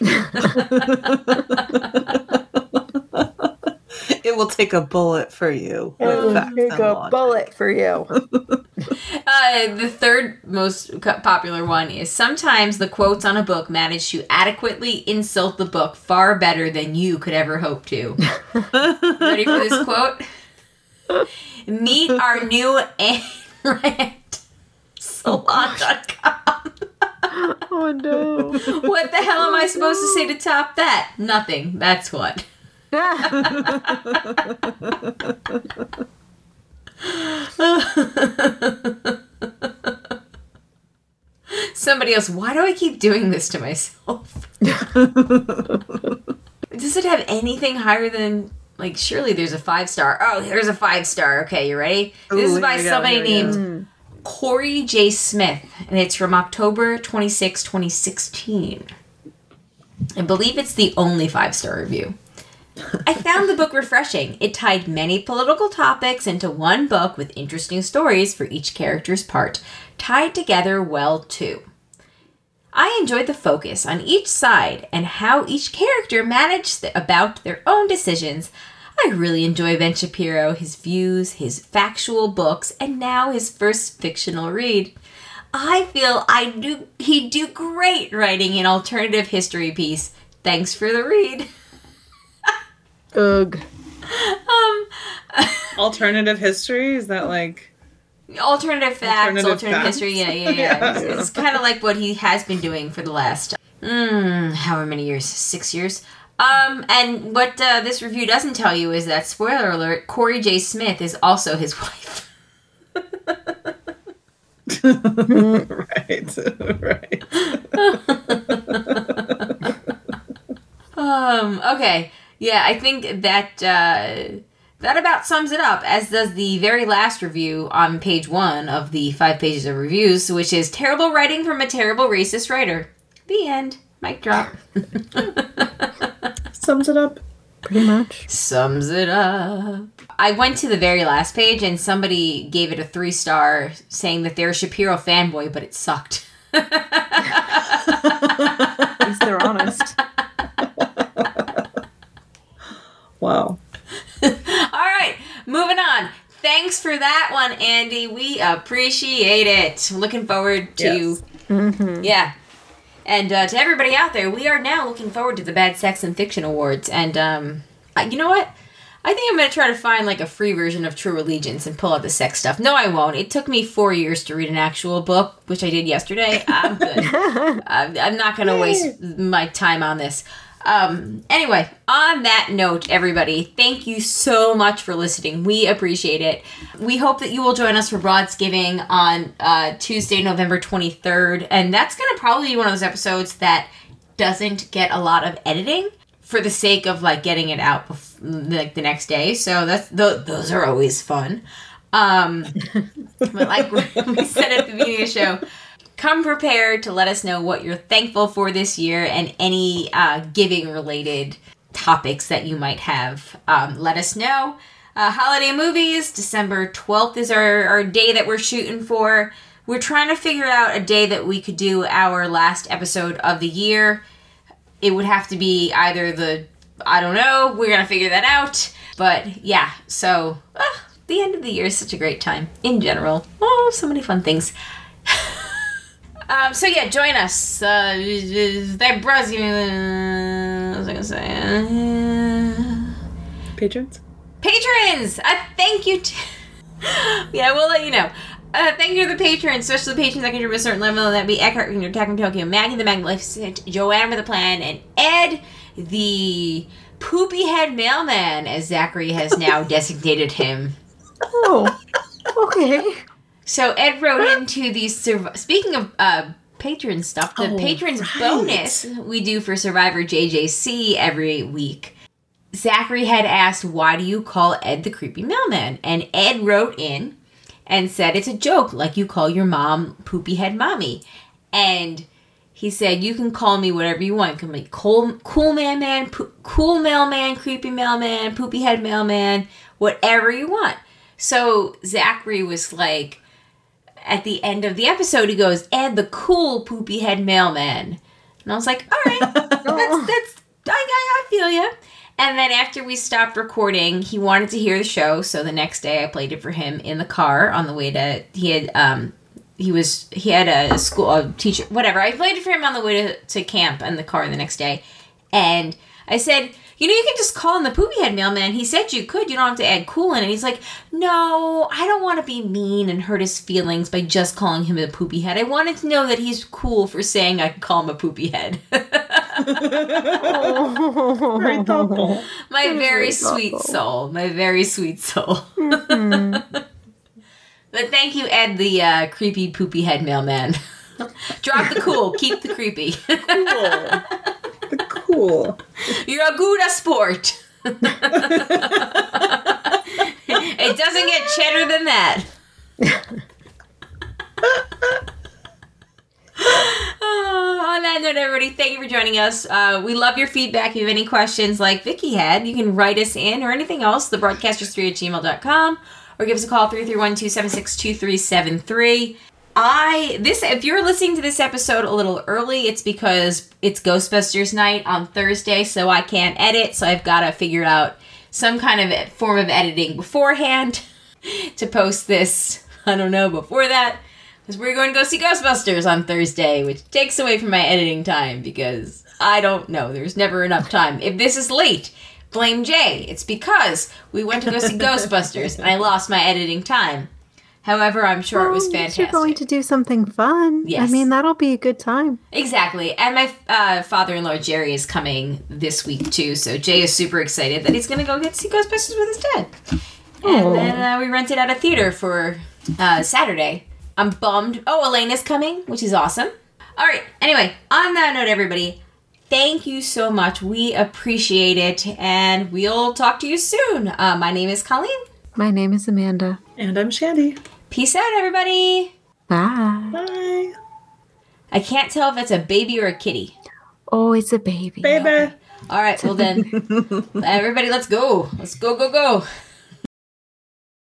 It will take a bullet for you. With facts Take and a logic. bullet for you. Uh, the third most co- popular one is, sometimes the quotes on a book manage to adequately insult the book far better than you could ever hope to. Ready for this quote? Meet our new Ayn Rand. Salon dot com. Oh no. What the hell am I supposed to say to top that? Nothing. That's what. Somebody else, why do I keep doing this to myself? Does it have anything higher than, like, surely there's a five star. Oh, there's a five star. Okay, you ready? Ooh, This is by here we go, somebody here we go. named Corey J. Smith, and it's from October twenty-sixth, twenty sixteen. I believe it's the only five star review. I found the book refreshing. It tied many political topics into one book with interesting stories for each character's part, tied together well too. I enjoyed the focus on each side and how each character managed th- about their own decisions. I really enjoy Ben Shapiro, his views, his factual books, and now his first fictional read. I feel I do he'd do great writing an alternative history piece. Thanks for the read. Ugh. Um, Alternative history? Is that like... alternative facts, Alternative alternative, facts. history, yeah, yeah, yeah. Yeah. It's, it's kind of like what he has been doing for the last, mm, however many years, six years. Um, and what uh, this review doesn't tell you is that, spoiler alert, Corey J. Smith is also his wife. right, right. Um, okay. Yeah, I think that, uh, that about sums it up, as does the very last review on page one of the five pages of reviews, which is terrible writing from a terrible racist writer. The end. Mic drop. Sums it up. Pretty much. Sums it up. I went to the very last page and somebody gave it a three star saying that they're a Shapiro fanboy, but it sucked. At least they're honest. Wow. All right, moving on. Thanks for that one, Andy. We appreciate it. Looking forward to, Yes. Mm-hmm. yeah. And uh, to everybody out there, we are now looking forward to the Bad Sex and Fiction Awards. And um, I- you know what? I think I'm going to try to find like a free version of True Allegiance and pull out the sex stuff. No, I won't. It took me four years to read an actual book, which I did yesterday. I'm good. I'm, I'm not going to waste my time on this. Um, anyway, on that note, everybody, thank you so much for listening. We appreciate it. We hope that you will join us for Broadsgiving on uh, Tuesday, November twenty-third. And that's going to probably be one of those episodes that doesn't get a lot of editing for the sake of like getting it out bef- like the next day. So that's th- those are always fun. Um, but like we said at the beginning of the show, come prepared to let us know what you're thankful for this year and any uh, giving-related topics that you might have. Um, let us know. Uh, holiday movies, December twelfth is our, our day that we're shooting for. we're trying to figure out a day that we could do our last episode of the year. It would have to be either the, I don't know, we're going to figure that out. But yeah, so ah, the end of the year is such a great time in general. Oh, so many fun things. um, so yeah, join us. Uh, that bros, what was I going to say? Uh, Patrons? Patrons! Uh, thank you. T- yeah, we'll let you know. Uh, thank you to the patrons, especially the patrons that contribute a certain level. That'd be Eckhart, Attack from Tokyo, Maggie the Magnificent, Joanne with the Plan, and Ed, the poopy head mailman, as Zachary has now designated him. Oh, okay. So Ed wrote into the Surv- speaking of uh, patron stuff, the Oh, patrons right. bonus we do for Survivor J J C every week. Zachary had asked, why do you call Ed the creepy mailman? And Ed wrote in and said, it's a joke, like you call your mom poopy head mommy. And he said, you can call me whatever you want. You can be cool, cool mailman, po- cool mailman, creepy mailman, poopy head mailman, whatever you want. So Zachary was like, at the end of the episode, he goes, Ed the cool poopy head mailman. And I was like, all right, that's, that's, I, I, I feel ya. And then after we stopped recording, he wanted to hear the show. So the next day I played it for him in the car on the way to, he had, um, he was, he had a school, a teacher, whatever. I played it for him on the way to, to camp in the car the next day. And I said, you know, you can just call him the poopy head mailman. He said you could. You don't have to add cool in it. And he's like, no, I don't want to be mean and hurt his feelings by just calling him a poopy head. I wanted to know that he's cool for saying I could call him a poopy head. Oh. Very thoughtful. My very very sweet thoughtful. soul. My very sweet soul. Mm-hmm. But thank you, Ed, the uh, creepy poopy head mailman. Drop the cool. Keep the creepy. Cool. The cool. You're a good a sport. It doesn't get cheddar than that. Oh, on that note, everybody, thank you for joining us. Uh, we love your feedback. If you have any questions like Vicky had, you can write us in or anything else, the broadcasters three at gmail dot com, or give us a call, three three one, two seven six, two three seven three. I, this, if you're listening to this episode a little early, it's because it's Ghostbusters night on Thursday, so I can't edit, so I've got to figure out some kind of form of editing beforehand to post this, I don't know, before that. Because we're going to go see Ghostbusters on Thursday, which takes away from my editing time because I don't know. There's never enough time. If this is late, blame Jay. It's because we went to go see Ghostbusters and I lost my editing time. However, I'm sure it was Well, fantastic. You're going to do something fun. Yes. I mean, that'll be a good time. Exactly. And my uh, father-in-law, Jerry, is coming this week, too. So Jay is super excited that he's going to go get to see Ghostbusters with his dad. And Aw. then uh, we rented out a theater for uh, Saturday. I'm bummed. Oh, Elena's coming, which is awesome. All right. Anyway, on that note, everybody, thank you so much. We appreciate it. And we'll talk to you soon. Uh, my name is Colleen. My name is Amanda. And I'm Shandy. Peace out, everybody. Bye. Bye. I can't tell if it's a baby or a kitty. Oh, it's a baby. Baby. All right. Well, then, everybody, let's go. Let's go, go, go.